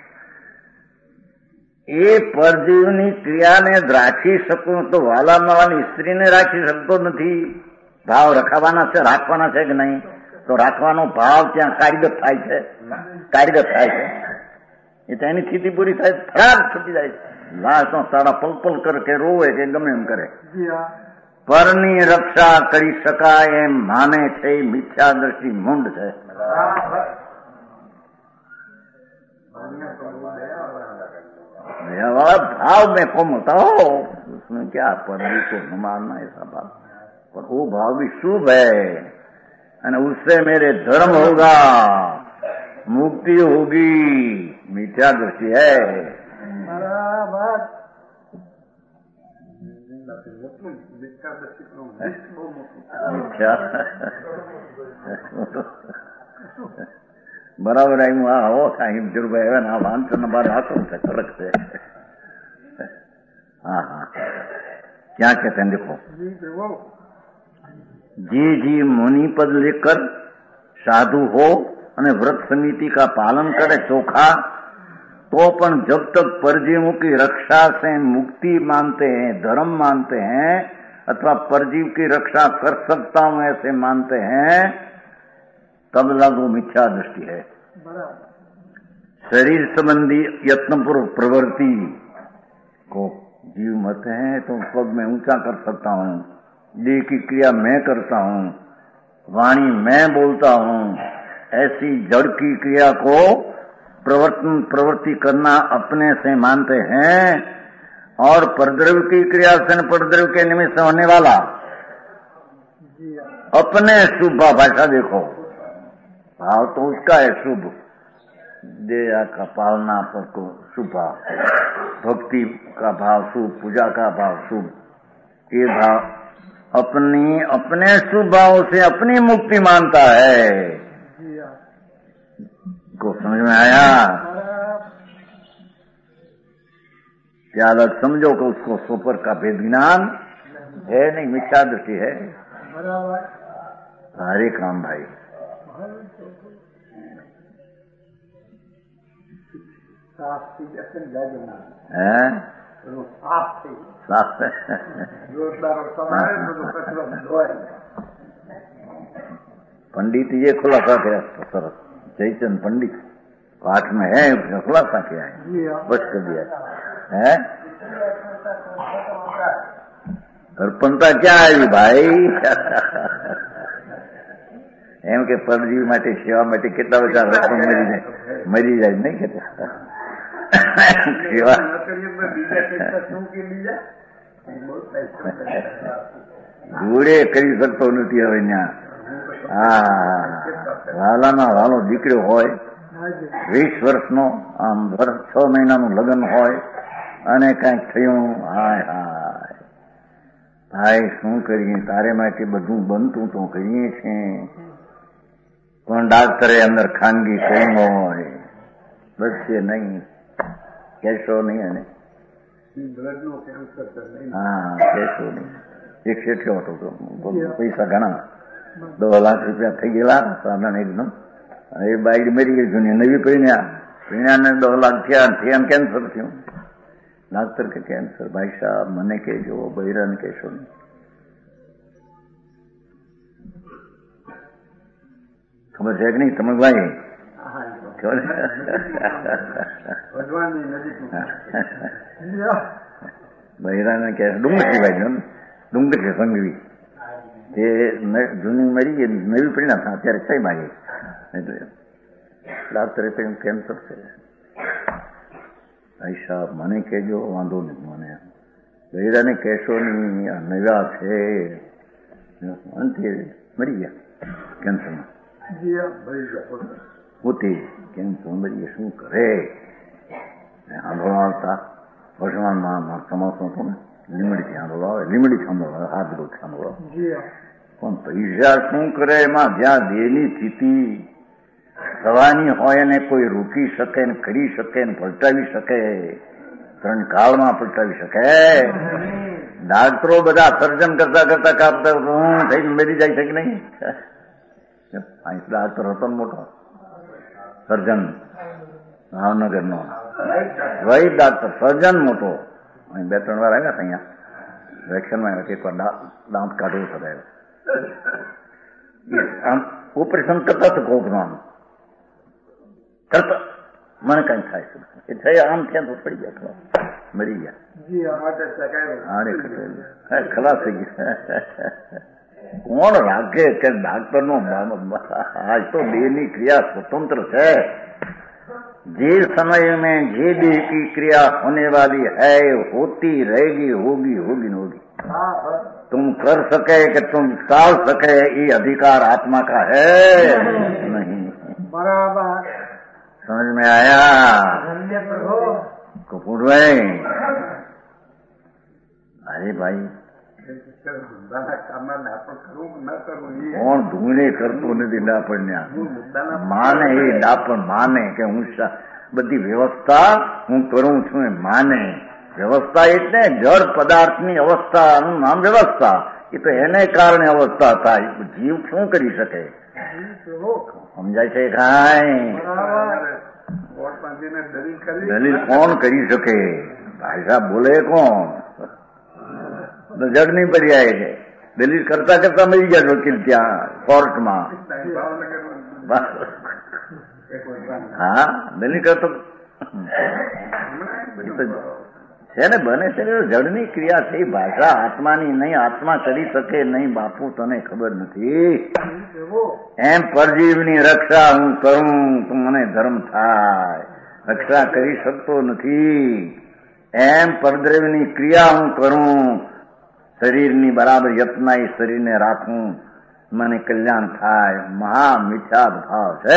એ પરજીવની ક્રિયાને રાખી શકું તો વાલામાં વાલી સ્ત્રીને રાખી શકતો નથી. ભાવ રખાવાના છે, રાખવાના છે કે નહીં, તો રાખવાનો ભાવ ત્યાં કાર્યગત થાય છે, કાર્યગત થાય છે. એ તો એની સ્થિતિ પૂરી થાય, ફરાર છૂટી જાય છે. લાશનો તારા પલપલ કરે કે રોવે કે ગમે એમ કરે, પરની રક્ષા કરી શકાય એમ માને છે, મિથ્યા દ્રષ્ટિ મૂંડ છે. भाव में कम होता हो उसमें क्या, पर्दी को न मारना ऐसा बात, पर वो भाव भी शुभ है, उससे मेरे धर्म होगा, मुक्ति होगी, मिथ्या दृष्टि है। बराबर मिथ्या बराबर आई हुआ हो साईं जुर्ब है ना वांचन बार हाथों से कड़क से। हाँ हाँ क्या कहते हैं देखो, जी मुनि पद लेकर साधु हो અને વ્રત સમિતિ का पालन करे चोखा, तो पण जब तक परजीवों की रक्षा से मुक्ति मानते हैं, धर्म मानते हैं, अथवा परजीव की रक्षा कर सकता हूं ऐसे मानते हैं, तब लागू मिथ्या दृष्टि है। शरीर संबंधी यत्नपूर्वक प्रवृत्ति को जीव मत है तो पग में ऊंचा कर सकता हूं, देह की क्रिया मैं करता हूं, वाणी मैं बोलता हूं, ऐसी जड़ की क्रिया को प्रवृत्ति करना अपने से मानते हैं, और परद्रव्य की क्रिया से परद्रव्य के निमित्त होने वाला अपने शुभ भाषा देखो, भाव तो उसका है शुभ, दया का पालना पर को शुभ भाव, भक्ति का भाव शुभ, पूजा का भाव शुभ, ये भाव अपने शुभ भाव से अपनी मुक्ति मानता है। को समझ में आया? क्या अलग समझो कि उसको सोपर का भेद ज्ञान है नहीं, मिथ्या दृष्टि है। हरे काम भाई है पंडित ये खुलासा किया सरस, जयचंद पंडित पाठ में है, खुलासा किया है, बस कर दिया है। દર્પણતા ક્યાં આવી ભાઈ? એમ કે પરજીવ માટે સેવા માટે કેટલા બધા રકમ મરી જાય નહીં કે સેવા જોડે કરી શકતો નથી હવે ત્યાં। હા વાલાના વાલો દીકરો હોય, 20 વર્ષનો, આમ 6 મહિનાનું લગ્ન હોય અને કઈક થયું, હાય હાય ભાઈ શું કરીએ, તારે માટે બધું બનતું તો કરીએ છીએ, પણ ડાક્ટરે અંદર ખાનગી કહ્યું હોય બચશે નહીં, કહેશો નહીં, અને હા કહેશો નહીં। એક શેઠિયો હતો તો પૈસા ઘણા, 2 લાખ રૂપિયા થઈ ગયેલા સાધન એકદમ, એ બાઈક મરી ગઈ જૂની, નવી પીણ્યાને 2 લાખ થયા, કેન્સર થયું। डॉक्टर के कैंसर, भाई साहब मने के जो बहिरन के सुन खबर है कि नहीं समझ भाई? बहिरा ने क्या डूंगर की भाई डूंगर के संगवी ये जूनी मरी ये नवी पीड़ा था अत्यारे कई मांगी डॉक्टर कैंसर से भाई साहब મને કહેજો, વાંધો નહીં, મને બૈરાને કહેશો નહીં, આ નવા છે, અંતે મરી ગયા કેન્સરમાં, પોતે કેન્સર મરી ગયા, શું કરે? આંધળો આવતા વર્ષમાં ચોમાસું હતું ને, લીમડીથી આંધળો આવે, લીમડીથી આંધળો આવે, હાથ રોજ આંધળો આવે, પણ પૈસા શું કરે એમાં? જ્યાં દેહની સ્થિતિ થવાની હોય એને કોઈ રોકી શકે ને કરી શકે ને પલટાવી શકે, 3 કાળમાં પલટાવી શકે। ડાક્ટરો બધા સર્જન કરતા કરતા કાપતા થઈને મરી જાય છે કે નહીં? ડાક્ટર હતો મોટો સર્જન ભાવનગરનો, વહી ડાક્ટર સર્જન મોટો, 2-3 વાર આવ્યા અહીંયા વેક્શનમાં, એક વાર દાંત કાઢવું થતા આમ ઓપરેશન કરતા તો કોકનું કરતા મને કઈ થાય છે એ થઈ આમ ક્યાં તો પડી ગયા, મરી ગયા, ખલાસ થઈ ગયા। કોણ રાખે કે ડાક્ટર નો? આજ તો દેહની ક્રિયા સ્વતંત્ર છે, जे समय में जे देह की क्रिया होने वाली है होती रहेगी, होगी होगी न होगी। तुम कर सके कि तुम टाल सके ये अधिकार आत्मा का है नहीं। बराबर समझ में आया? कपूर भाई, अरे भाई કોણ ધૂણે કરતો નથી ડાપણ્યા, માને એ ડાપણ માને કે હું બધી વ્યવસ્થા હું કરું છું એ માને. વ્યવસ્થા એટલે જળ પદાર્થની અવસ્થાનું નામ વ્યવસ્થા. એ તો એને કારણે અવસ્થા થાય. જીવ શું કરી શકે? સમજાય છે? કાંઈ દલીલ કોણ કરી શકે? ભાઈ સાહેબ બોલે કોણ? જડ નહીં પડી જાય છે. દલીલ કરતા કરતા મળી ગયા વકીલ ત્યાં કોર્ટમાં. હા, દલીલ કરતો છે ને, બને છે જડની ક્રિયા છે. ભાષા આત્માની નહીં, આત્મા કરી શકે નહીં. બાપુ તને ખબર નથી. એમ પરજીવની રક્ષા હું કરું તો મને ધર્મ થાય. રક્ષા કરી શકતો નથી. એમ પરદ્રવ્યની ક્રિયા હું કરું, શરીરની બરાબર યત્ના શરીરને રાખું, મને કલ્યાણ થાય. મહા મિથ્યા ભાવ છે.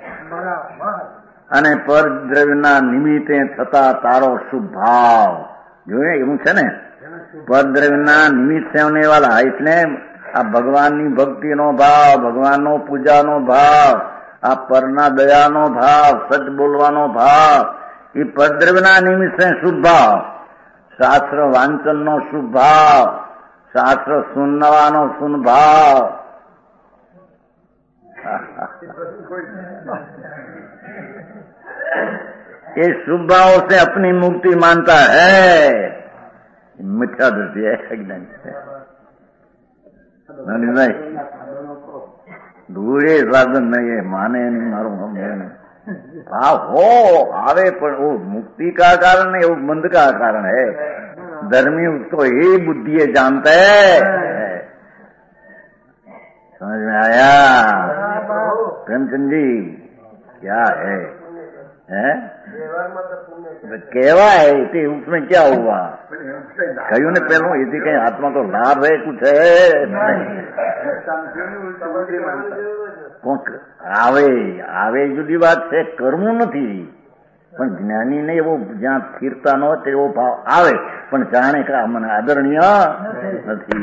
અને પરદ્રવ્યના નિમિત્તે થતા તારો શુભ ભાવ જોઈએ એવું છે ને. પરદ્રવ્યના નિમિત્ત સેવને વાળા એટલે આ ભગવાનની ભક્તિનો ભાવ, ભગવાનનો પૂજાનો ભાવ, આ પરના દયાનો ભાવ, સચ બોલવાનો ભાવ, એ પરદ્રવ્યના નિમિત્તે શુભ ભાવ. શાસ્ત્ર વાંચનનો શુભ ભાવ, શાસ્ત્ર સુનવાનો સુન ભાવ. ये शुभ भाव से अपनी मुक्ति मानता है. मिथ्या दृष्टि है, अज्ञान है. नहीं दूरे साधन नहीं है, माने नहीं मारो हम भाव हो आवे, पर वो मुक्ति का कारण नहीं, वो बंध का कारण है. धर्मी उसको ही बुद्धि जानता है. समझ में आया प्रेमचंद जी? क्या है केवा है इति, उसमें क्या हुआ? कहीं ने पहले इति कहीं आत्मा तो लाभ है कुछ है आवे आवे जुदी बात है, करमू नहीं. પણ જ્ઞાની ને એવો જ્યાં સ્થિરતા ન હોય તેવો ભાવ આવે, પણ જાણે કે મને આદરણીય નથી.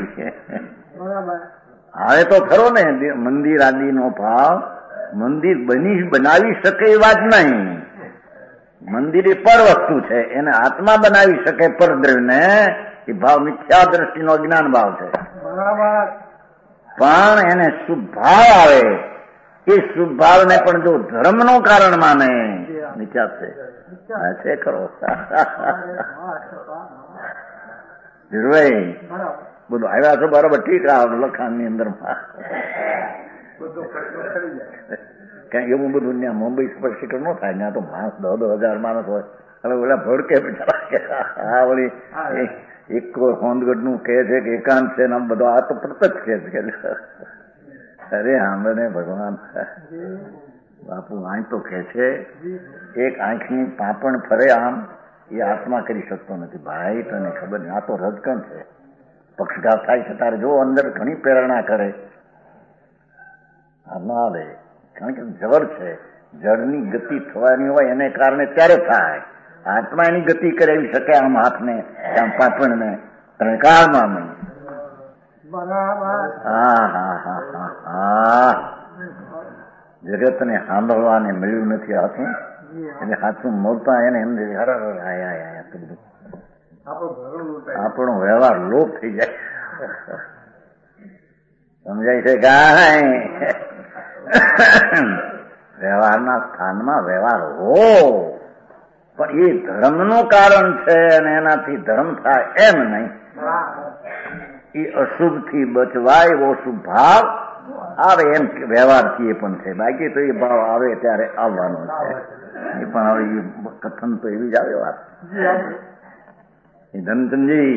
આવે તો ખરો ને મંદિર આદિનો ભાવ. મંદિર બનાવી શકે એ વાત નહીં. મંદિર એ પર વસ્તુ છે, એને આત્મા બનાવી શકે પરદ્રવ્યને. એ ભાવ મિથ્યા દ્રષ્ટિનો જ્ઞાન ભાવ છે. પણ એને શુભ ભાવ આવે, એ શુભ ભાવને પણ જો ધર્મનું કારણ માને મિથ્યા છે ખરો. ધીરુભાઈ બધું આવ્યા છો બરાબર? ઠીક. આ લખાણની અંદર કઈ એવું બધું ત્યાં મુંબઈ સ્પર્શિકર ન થાય. ત્યાં તો માણસ 10,000 માણસ હોય. હવે ઓલા ભડકે આ વળી એક હોંદગઢ નું કહે છે કે એકાંત છે ને બધો. આ તો પ્રત્યક્ષ કે અરે આંબને ભગવાન બાપુ આંખ તો કહે છે એક આંખની પાપણ ફરે આમ, એ આત્મા કરી શકતો નથી. ભાઈ તને ખબર નહીં, આ તો રજકણ છે. પક્ષઘાત થાય છે તારે જો અંદર ઘણી પ્રેરણા કરે આ ના આવે, કારણ કે જળ છે. જળની ગતિ થવાની હોય એને કારણે ત્યારે થાય. આત્મા એની ગતિ કરાવી શકે આમ હાથને, આમ પાપણને, ત્રણકાળમાં નહીં. હા હા હા હા હા. જગતને સાંભળવાને મળ્યું નથી હાથું, એટલે હાથું મળતા એને એમ આપણો વ્યવહાર લોપ થઈ જાય. સમજાય છે કાંઈ? વ્યવહારના સ્થાનમાં વ્યવહાર હો, પણ એ ધર્મનું કારણ છે અને એનાથી ધર્મ થાય એમ નહીં. એ અશુભથી બચવાય એવો શુભ ભાવ આવે એમ વ્યવહારથી એ પણ છે. બાકી તો એ ભાવ આવે ત્યારે આવવાનો છે. એ પણ હવે એ કથન તો એવી જ આવે વાત. ધનચંદજી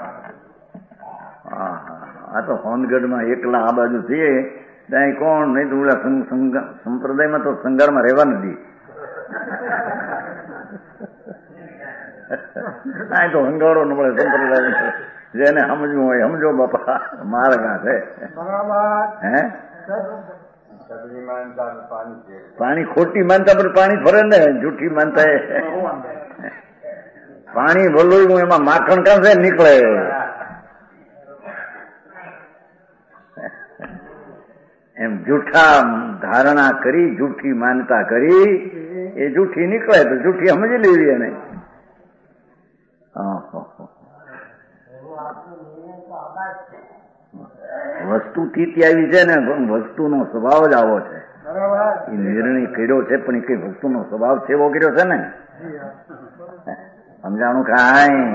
આ તો હોનગઢમાં એકલા આ બાજુ છીએ, ત્યાં કોણ નહીં તો ઓલા સંપ્રદાયમાં તો સંગારમાં રહેવા નથી. આ તો હંગાડો ન મળે સંપ્રદાય. જેને સમજવું હોય સમજો બાપા, માર્ગ આ છે. હે પાણી ખોટી માનતા પર પાણી ફરે ને, જૂઠી માનતા પાણી ભલું એમાં માખણ કાંસે નીકળે. એમ જૂઠા ધારણા કરી, જૂઠી માનતા કરી, એ જૂઠી નીકળે તો જૂઠી સમજી લેવી એને. વસ્તુથી ત્યાવી છે ને, વસ્તુનો સ્વભાવ જ આવો છે. એ નિર્ણય કર્યો છે પણ એ કઈ વસ્તુનો સ્વભાવ છે એવો કર્યો છે ને. સમજાણું કાંઈ?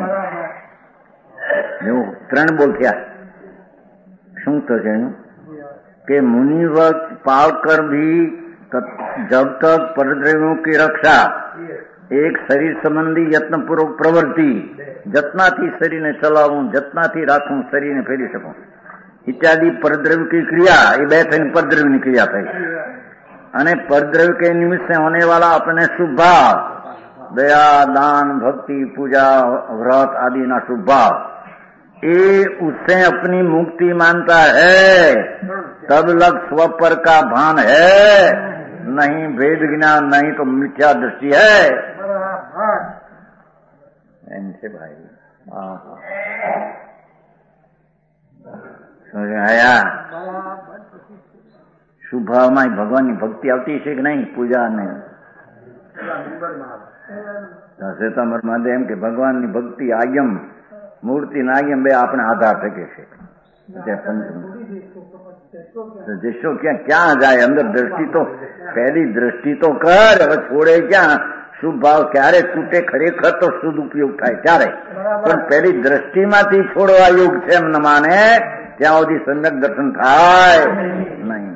એવું 3 બોલ થયા. શું થશે એનું કે मुनि वक्त पालकर भी जब तक परद्रव्यों की रक्षा एक शरीर संबंधी यत्न पूर्वक प्रवृत्ति, जतनाથી શરીરને ચલાવવું, જતનાથી રાખવું, શરીરને ફેરી શકું इत्यादि परद्रव्य की क्रिया, ये 2 થઈને परद्रव्य क्रिया થઈ. અને परद्रव्य के निमित्त से होने वाला अपने शुभ भाव, दया, दान, भक्ति, पूजा, व्रत आदि ना शुभ भाव, ये उससे अपनी मुक्ति मानता है. तब लग स्व पर का भान है, नहीं भेद ज्ञान, नहीं तो मिथ्या दृष्टि है. इनसे भाई समझ आया? શુભ ભાવમાં ભગવાનની ભક્તિ આવતી છે કે નહીં? પૂજા ને શ્વેતાંબર એમ કે ભગવાનની ભક્તિ આગમ, મૂર્તિ ના આગમ બે આપણે આધાર શકે છે. જશો ક્યાં જાય? અંદર દ્રષ્ટિ તો પહેલી દ્રષ્ટિ તો કર, હવે છોડે ક્યાં? શુભ ભાવ ક્યારે છૂટે? ખરેખર તો શુદ્ધ ઉપયોગ થાય ત્યારે, પણ પહેલી દ્રષ્ટિમાંથી છોડવા યોગ છે એમ ન માને ત્યાં સુધી સમ્યક દર્શન થાય નહીં.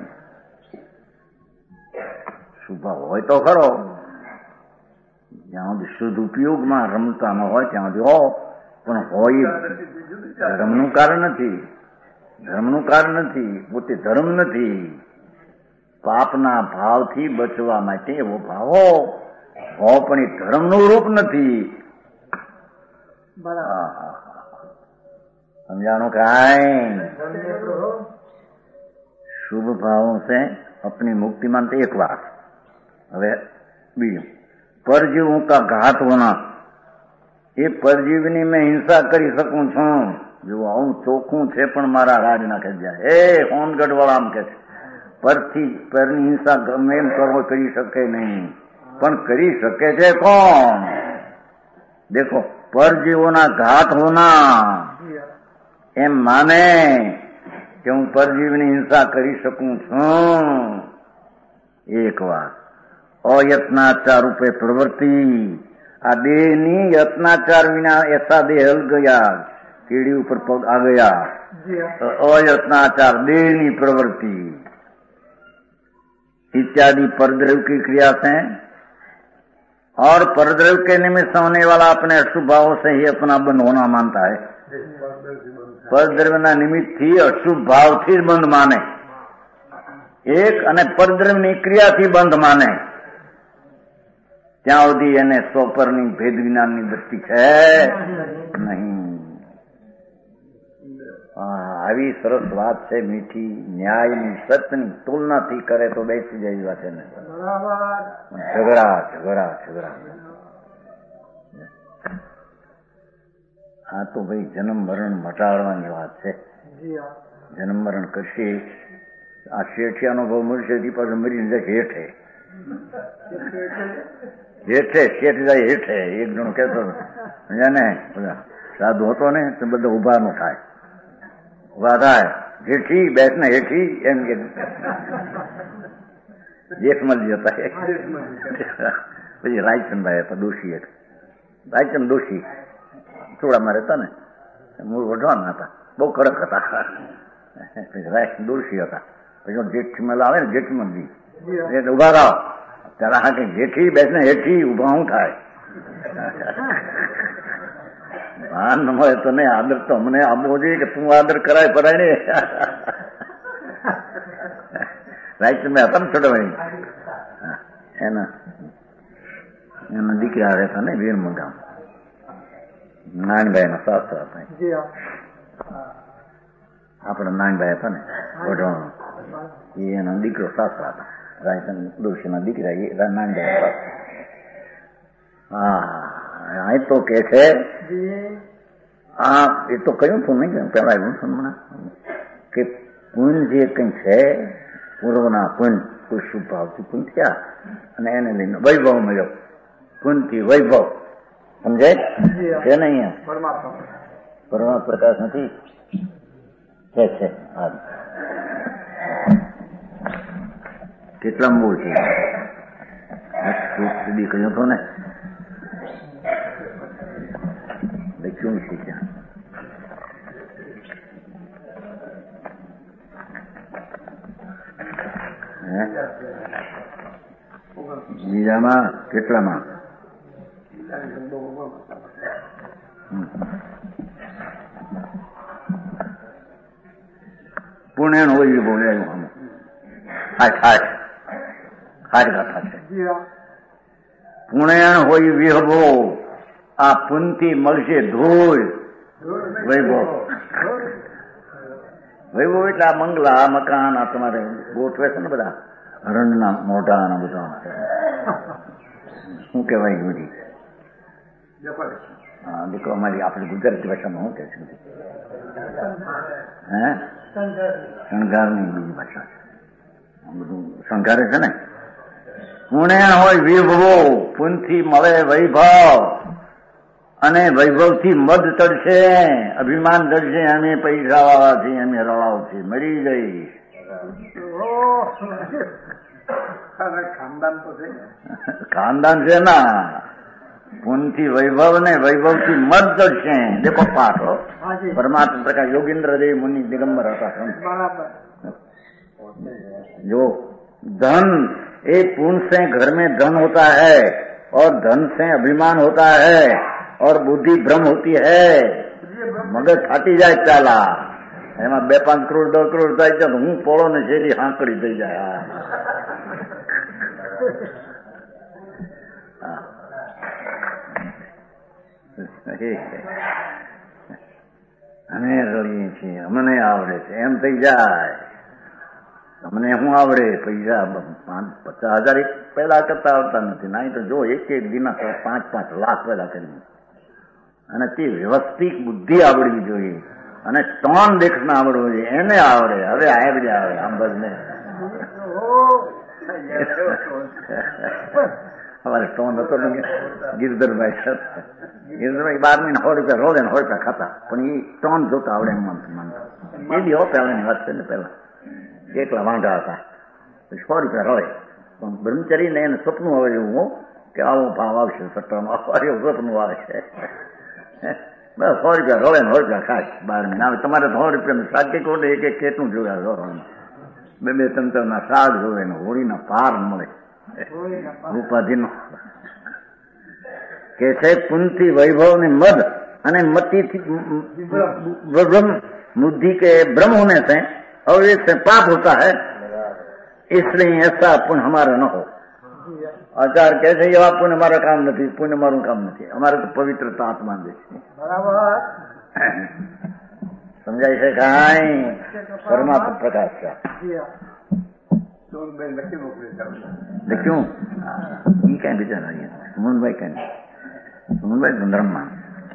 શુભ હોય તો ખરો, જ્યાં સુધી શુદ્ધ ઉપયોગમાં રમતા ન હોય ત્યાં સુધી હો, પણ હોય ધર્મનું કારણ નથી. ધર્મનું કારણ નથી, પોતે ધર્મ નથી. પાપના ભાવથી બચવા માટે એવો ભાવ હો, પણ એ ધર્મનું રૂપ નથી. समझानो काई? शुभ भावों से अपनी मुक्ति मानते. एक बात હવે બીજું, પરજીવો કા ઘાત હોના, એ પરજીવની મેં હિંસા કરી શકું છું. જો આવું ચોખ્ખું છે પણ મારા રાજ નાખે જાય. એ હોનગઢ વાળા આમ કે છે પરની હિંસા ગમે એમ કરવો કરી શકે નહીં, પણ કરી શકે છે કોણ? દેખો, પરજીવોના ઘાત હોના એમ માને કે હું પરજીવની હિંસા કરી શકું છું. એક વાત. અયત્નાચાર રૂપે પ્રવૃત્તિ, આ દેહની યત્નાચાર વિના એસા દેહ હલ ગયા, સીढ़ी ऊपर पग आ गया. तो अयत्नाचार देहनी प्रवृत्ति इत्यादि परद्रव्य की क्रिया से और परद्रव्य के निमित्त होने वाला अपने अशुभ भावों से ही अपना बंध होना मानता है. પરદ્રવ્યના નિમિત્તથી અશુભ ભાવથી જ બંધ માને એક, અને પરદ્રવ્યની ક્રિયાથી બંધ માને, ત્યાં સુધી એને સ્વપરની ભેદ જ્ઞાનની દ્રષ્ટિ છે નહીં. આવી સરસ વાત છે, મીઠી, ન્યાયની, સત્યની તુલનાથી કરે તો બેસી જાય વાત છે ને. ઝઘડા ઝઘડા ઝઘડા. આ તો ભાઈ જન્મ મરણ મટાડવાની વાત છે. જન્મ મરણ કરશે, આ શેઠિયાનો ભાવ મળશે તે પાછું મરીને જાય હેઠે હેઠે, શેઠ જાય હેઠે. એક જણો કહેતો ને સાધુ હતો ને તો બધા ઉભા ન થાય, ઉભા થાય જેઠી બેસ ને હેઠી એમ કે જેઠમલજી હતા. પછી રાયચંદભાઈ હતા, દોશી હતા, રાયચંદ દોશી ચોડામાં રહેતા ને, મૂળ વઢવાના હતા, બહુ કડક હતા. રાયચંદ દોશી હતા. પછી જેઠમલ આવે ને, જેઠમલજી ઉભા રહો ત્યારે હા કે જેઠી બેસ ને હેઠી ઉભા શું થાય? ભાન ન હોય તો નહીં, આદર તો અમને આપવો જોઈએ કે તું આદર કરાય પરાય ને. રાયચંદ હતા ને છોડવાઈ એના એના દીકરા રહેતા ને વીરમગામ નાનભાઈ ના સાસરા હતા. આપડા નાનભાઈ હતા ને વઢવાણ એ એનો દીકરો સાસરા હતા. રાયસન દોશી ના દીકરા એ નાનભાઈ સાસરા. હા એ તો કે છે એ તો કહ્યું તું નહીં પેલા આવ્યું છું હમણાં કે પુન જે કઈ છે પૂર્વના પુન કોઈ શુભ ભાવથી પુન થયા અને એને લઈને વૈભવ મળ્યો. પુનથી વૈભવ સમજાય છે ને અહીંયા પરમા પ્રકાશ નથી છે કેટલા મૂળ છે સુધી કહ્યું હતું ને લખ્યું છે ત્યાં બીજામાં કેટલામાં પુણ્ય નો હોય બોલાયું હાથ ગાથા છે. પુણ્ય હોય વિહબો આ પુનથી મળશે ધૂળ વૈભવ. વૈભવ એટલે આ બંગલા આ મકાન આ તમારે ગોઠવે છે ને બધા રણના મોઢા ના બધા શું કેવાય બધી હા દીકરો અમારી આપણી ગુજરાતી ભાષામાં શું કે છે હે શણગાર ની બીજી ભાષા છે બધું શણગારે છે ને. પુણ્ય હોય વિભવો પુનથી મળે વૈભવ અને વૈભવથી મદ ચડશે અભિમાન ચડશે અમે પૈસા વાળા છીએ અમે રળાવ છીએ મરી ગઈ. ખાનદાન છે ના પુનથી વૈભવ ને વૈભવથી મદ ચડશે. દેખો પાઠ परमात्मा प्रकाश योगेंद्र देव मुनि दिगंबर હતા. जो धन एक पुण्य से घर में धन होता है और धन से अभिमान होता है और बुद्धि भ्रम होती है. मगज फाटी જાય ચાલા એમાં 2-5 કરોડ 10 કરોડ થાય છે હું પોળો ને શેરી હાંકડી થઈ જાય. અમે રડીએ છીએ અમને આવડે છે એમ થઈ જાય. અમને શું આવડે પૈસા 50,000 પહેલા કરતા આવતા નથી. નહીં તો જો એક દિના 5-5 લાખ પહેલા કરી અને તે વ્યવસ્થિત બુદ્ધિ આવડવી જોઈએ અને ટોન દેખના આવડવો જોઈએ એને આવડે. હવે આવડે આવે આમ બસ ને અમારે ટોન હતો ને ગિરધરભાઈ 12 100 રૂપિયા રોજ 100 રૂપિયા ખાતા પણ એ ટોન જોતા આવડે એમ માનતા. એ બી હો પહેલાની વાત છે ને પેલા એકલા વાંઢા હતા 100 રૂપિયા રોય પણ બ્રહ્મચરીને એને સપનું આવે એવું કે આવો ભાવ આવશે સટ્ટામાં એવું સપનું આવે છે. બસ 100 રૂપિયા રોવે 100 રૂપિયા ખાય 12 મહિના. હવે તમારે 100 રૂપિયાનું શાક કે કોડે એક કેટલું જોયા રોવાનું 2-3 ના શાક જોવે ને હોળીના પાર મળે ઉપાધિનો કે છે. પુનથી વૈભવ ने मद અને मति बुद्धि के भ्रम होने से और इससे पाप होता है इसलिए ऐसा पुण्य हमारा न हो. आचार्य कैसे ये पुण्य हमारा काम नहीं पुण्य हमारू काम नहीं हमारे तो पवित्रता आत्मा दे समझाई से कहा परमात्मा प्रकाश का क्यों ये क्या विचार आई सुमनभाई क्या सुमनभाई धर्म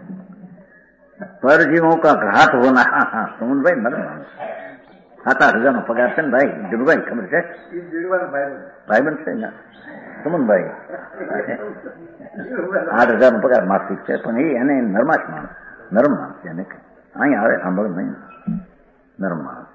पर जीवों का घात होना. सुमनभाई मतलब 7-8 હજારનો પગાર છે ને ભાઈ જુડભાઈ ખબર છે ભાઈ બનશે ને સુમનભાઈ 8,000નો પગાર માસિક છે પણ એને નરમાશ માણસ નરમ માણસ એને અહીં આવે સાંભળ નહીં નરમ માણસ.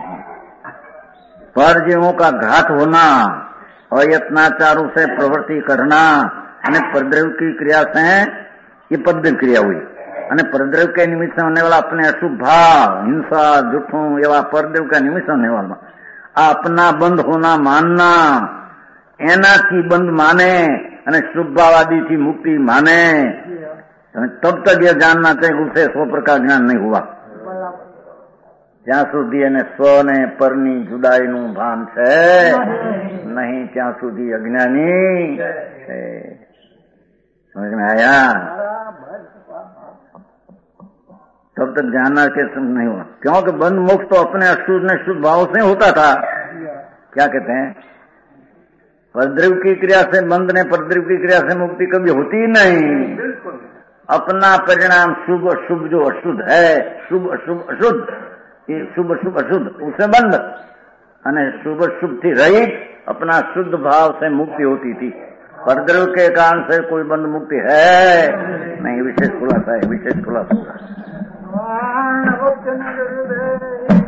पर जीवों का घात होना और यत्नाचारों से प्रवृत्ति करना અને परद्रव्य की क्रिया से ये पद्य क्रिया हुई અને परद्रव्य के निमित्त से होने वाला अपने अशुभ भाव हिंसा जुठों एवं परद्रव्य का निमित्त होने वाला अपना बंद होना मानना एनाथी बंद माने અને શુભ भावादि थी मुक्ति माने तब तक यह जानना चाहिए उसे 100% ज्ञान नहीं हुआ. જ્યાં સુધી એને સ્વ ને પરની જુદાઈનું ભાન છે નહીં ત્યાં સુધી અજ્ઞાની છે. समझ में आया? तब तक जानना कैसे नहीं हुआ, क्योंकि बंध मोक्ष तो अपने अशुद्ध ने शुद्ध भाव से होता था। क्या कहते हैं, परद्रव्य की क्रिया से बंध ने परद्रव्य की क्रिया से मुक्ति कभी होती ही नहीं। अपना परिणाम शुभ अशुभ जो अशुद्ध है, शुभ अशुभ अशुद्ध, ये शुभ अशुभ अशुद्ध उसे बंध, अने शुभ शुभ थी रहित अपना शुद्ध भाव से मुक्ति होती थी। परद्रव्य के कारण से कोई बंध मुक्ति है नहीं। विशेष खुलासा है, विशेष खुलासा।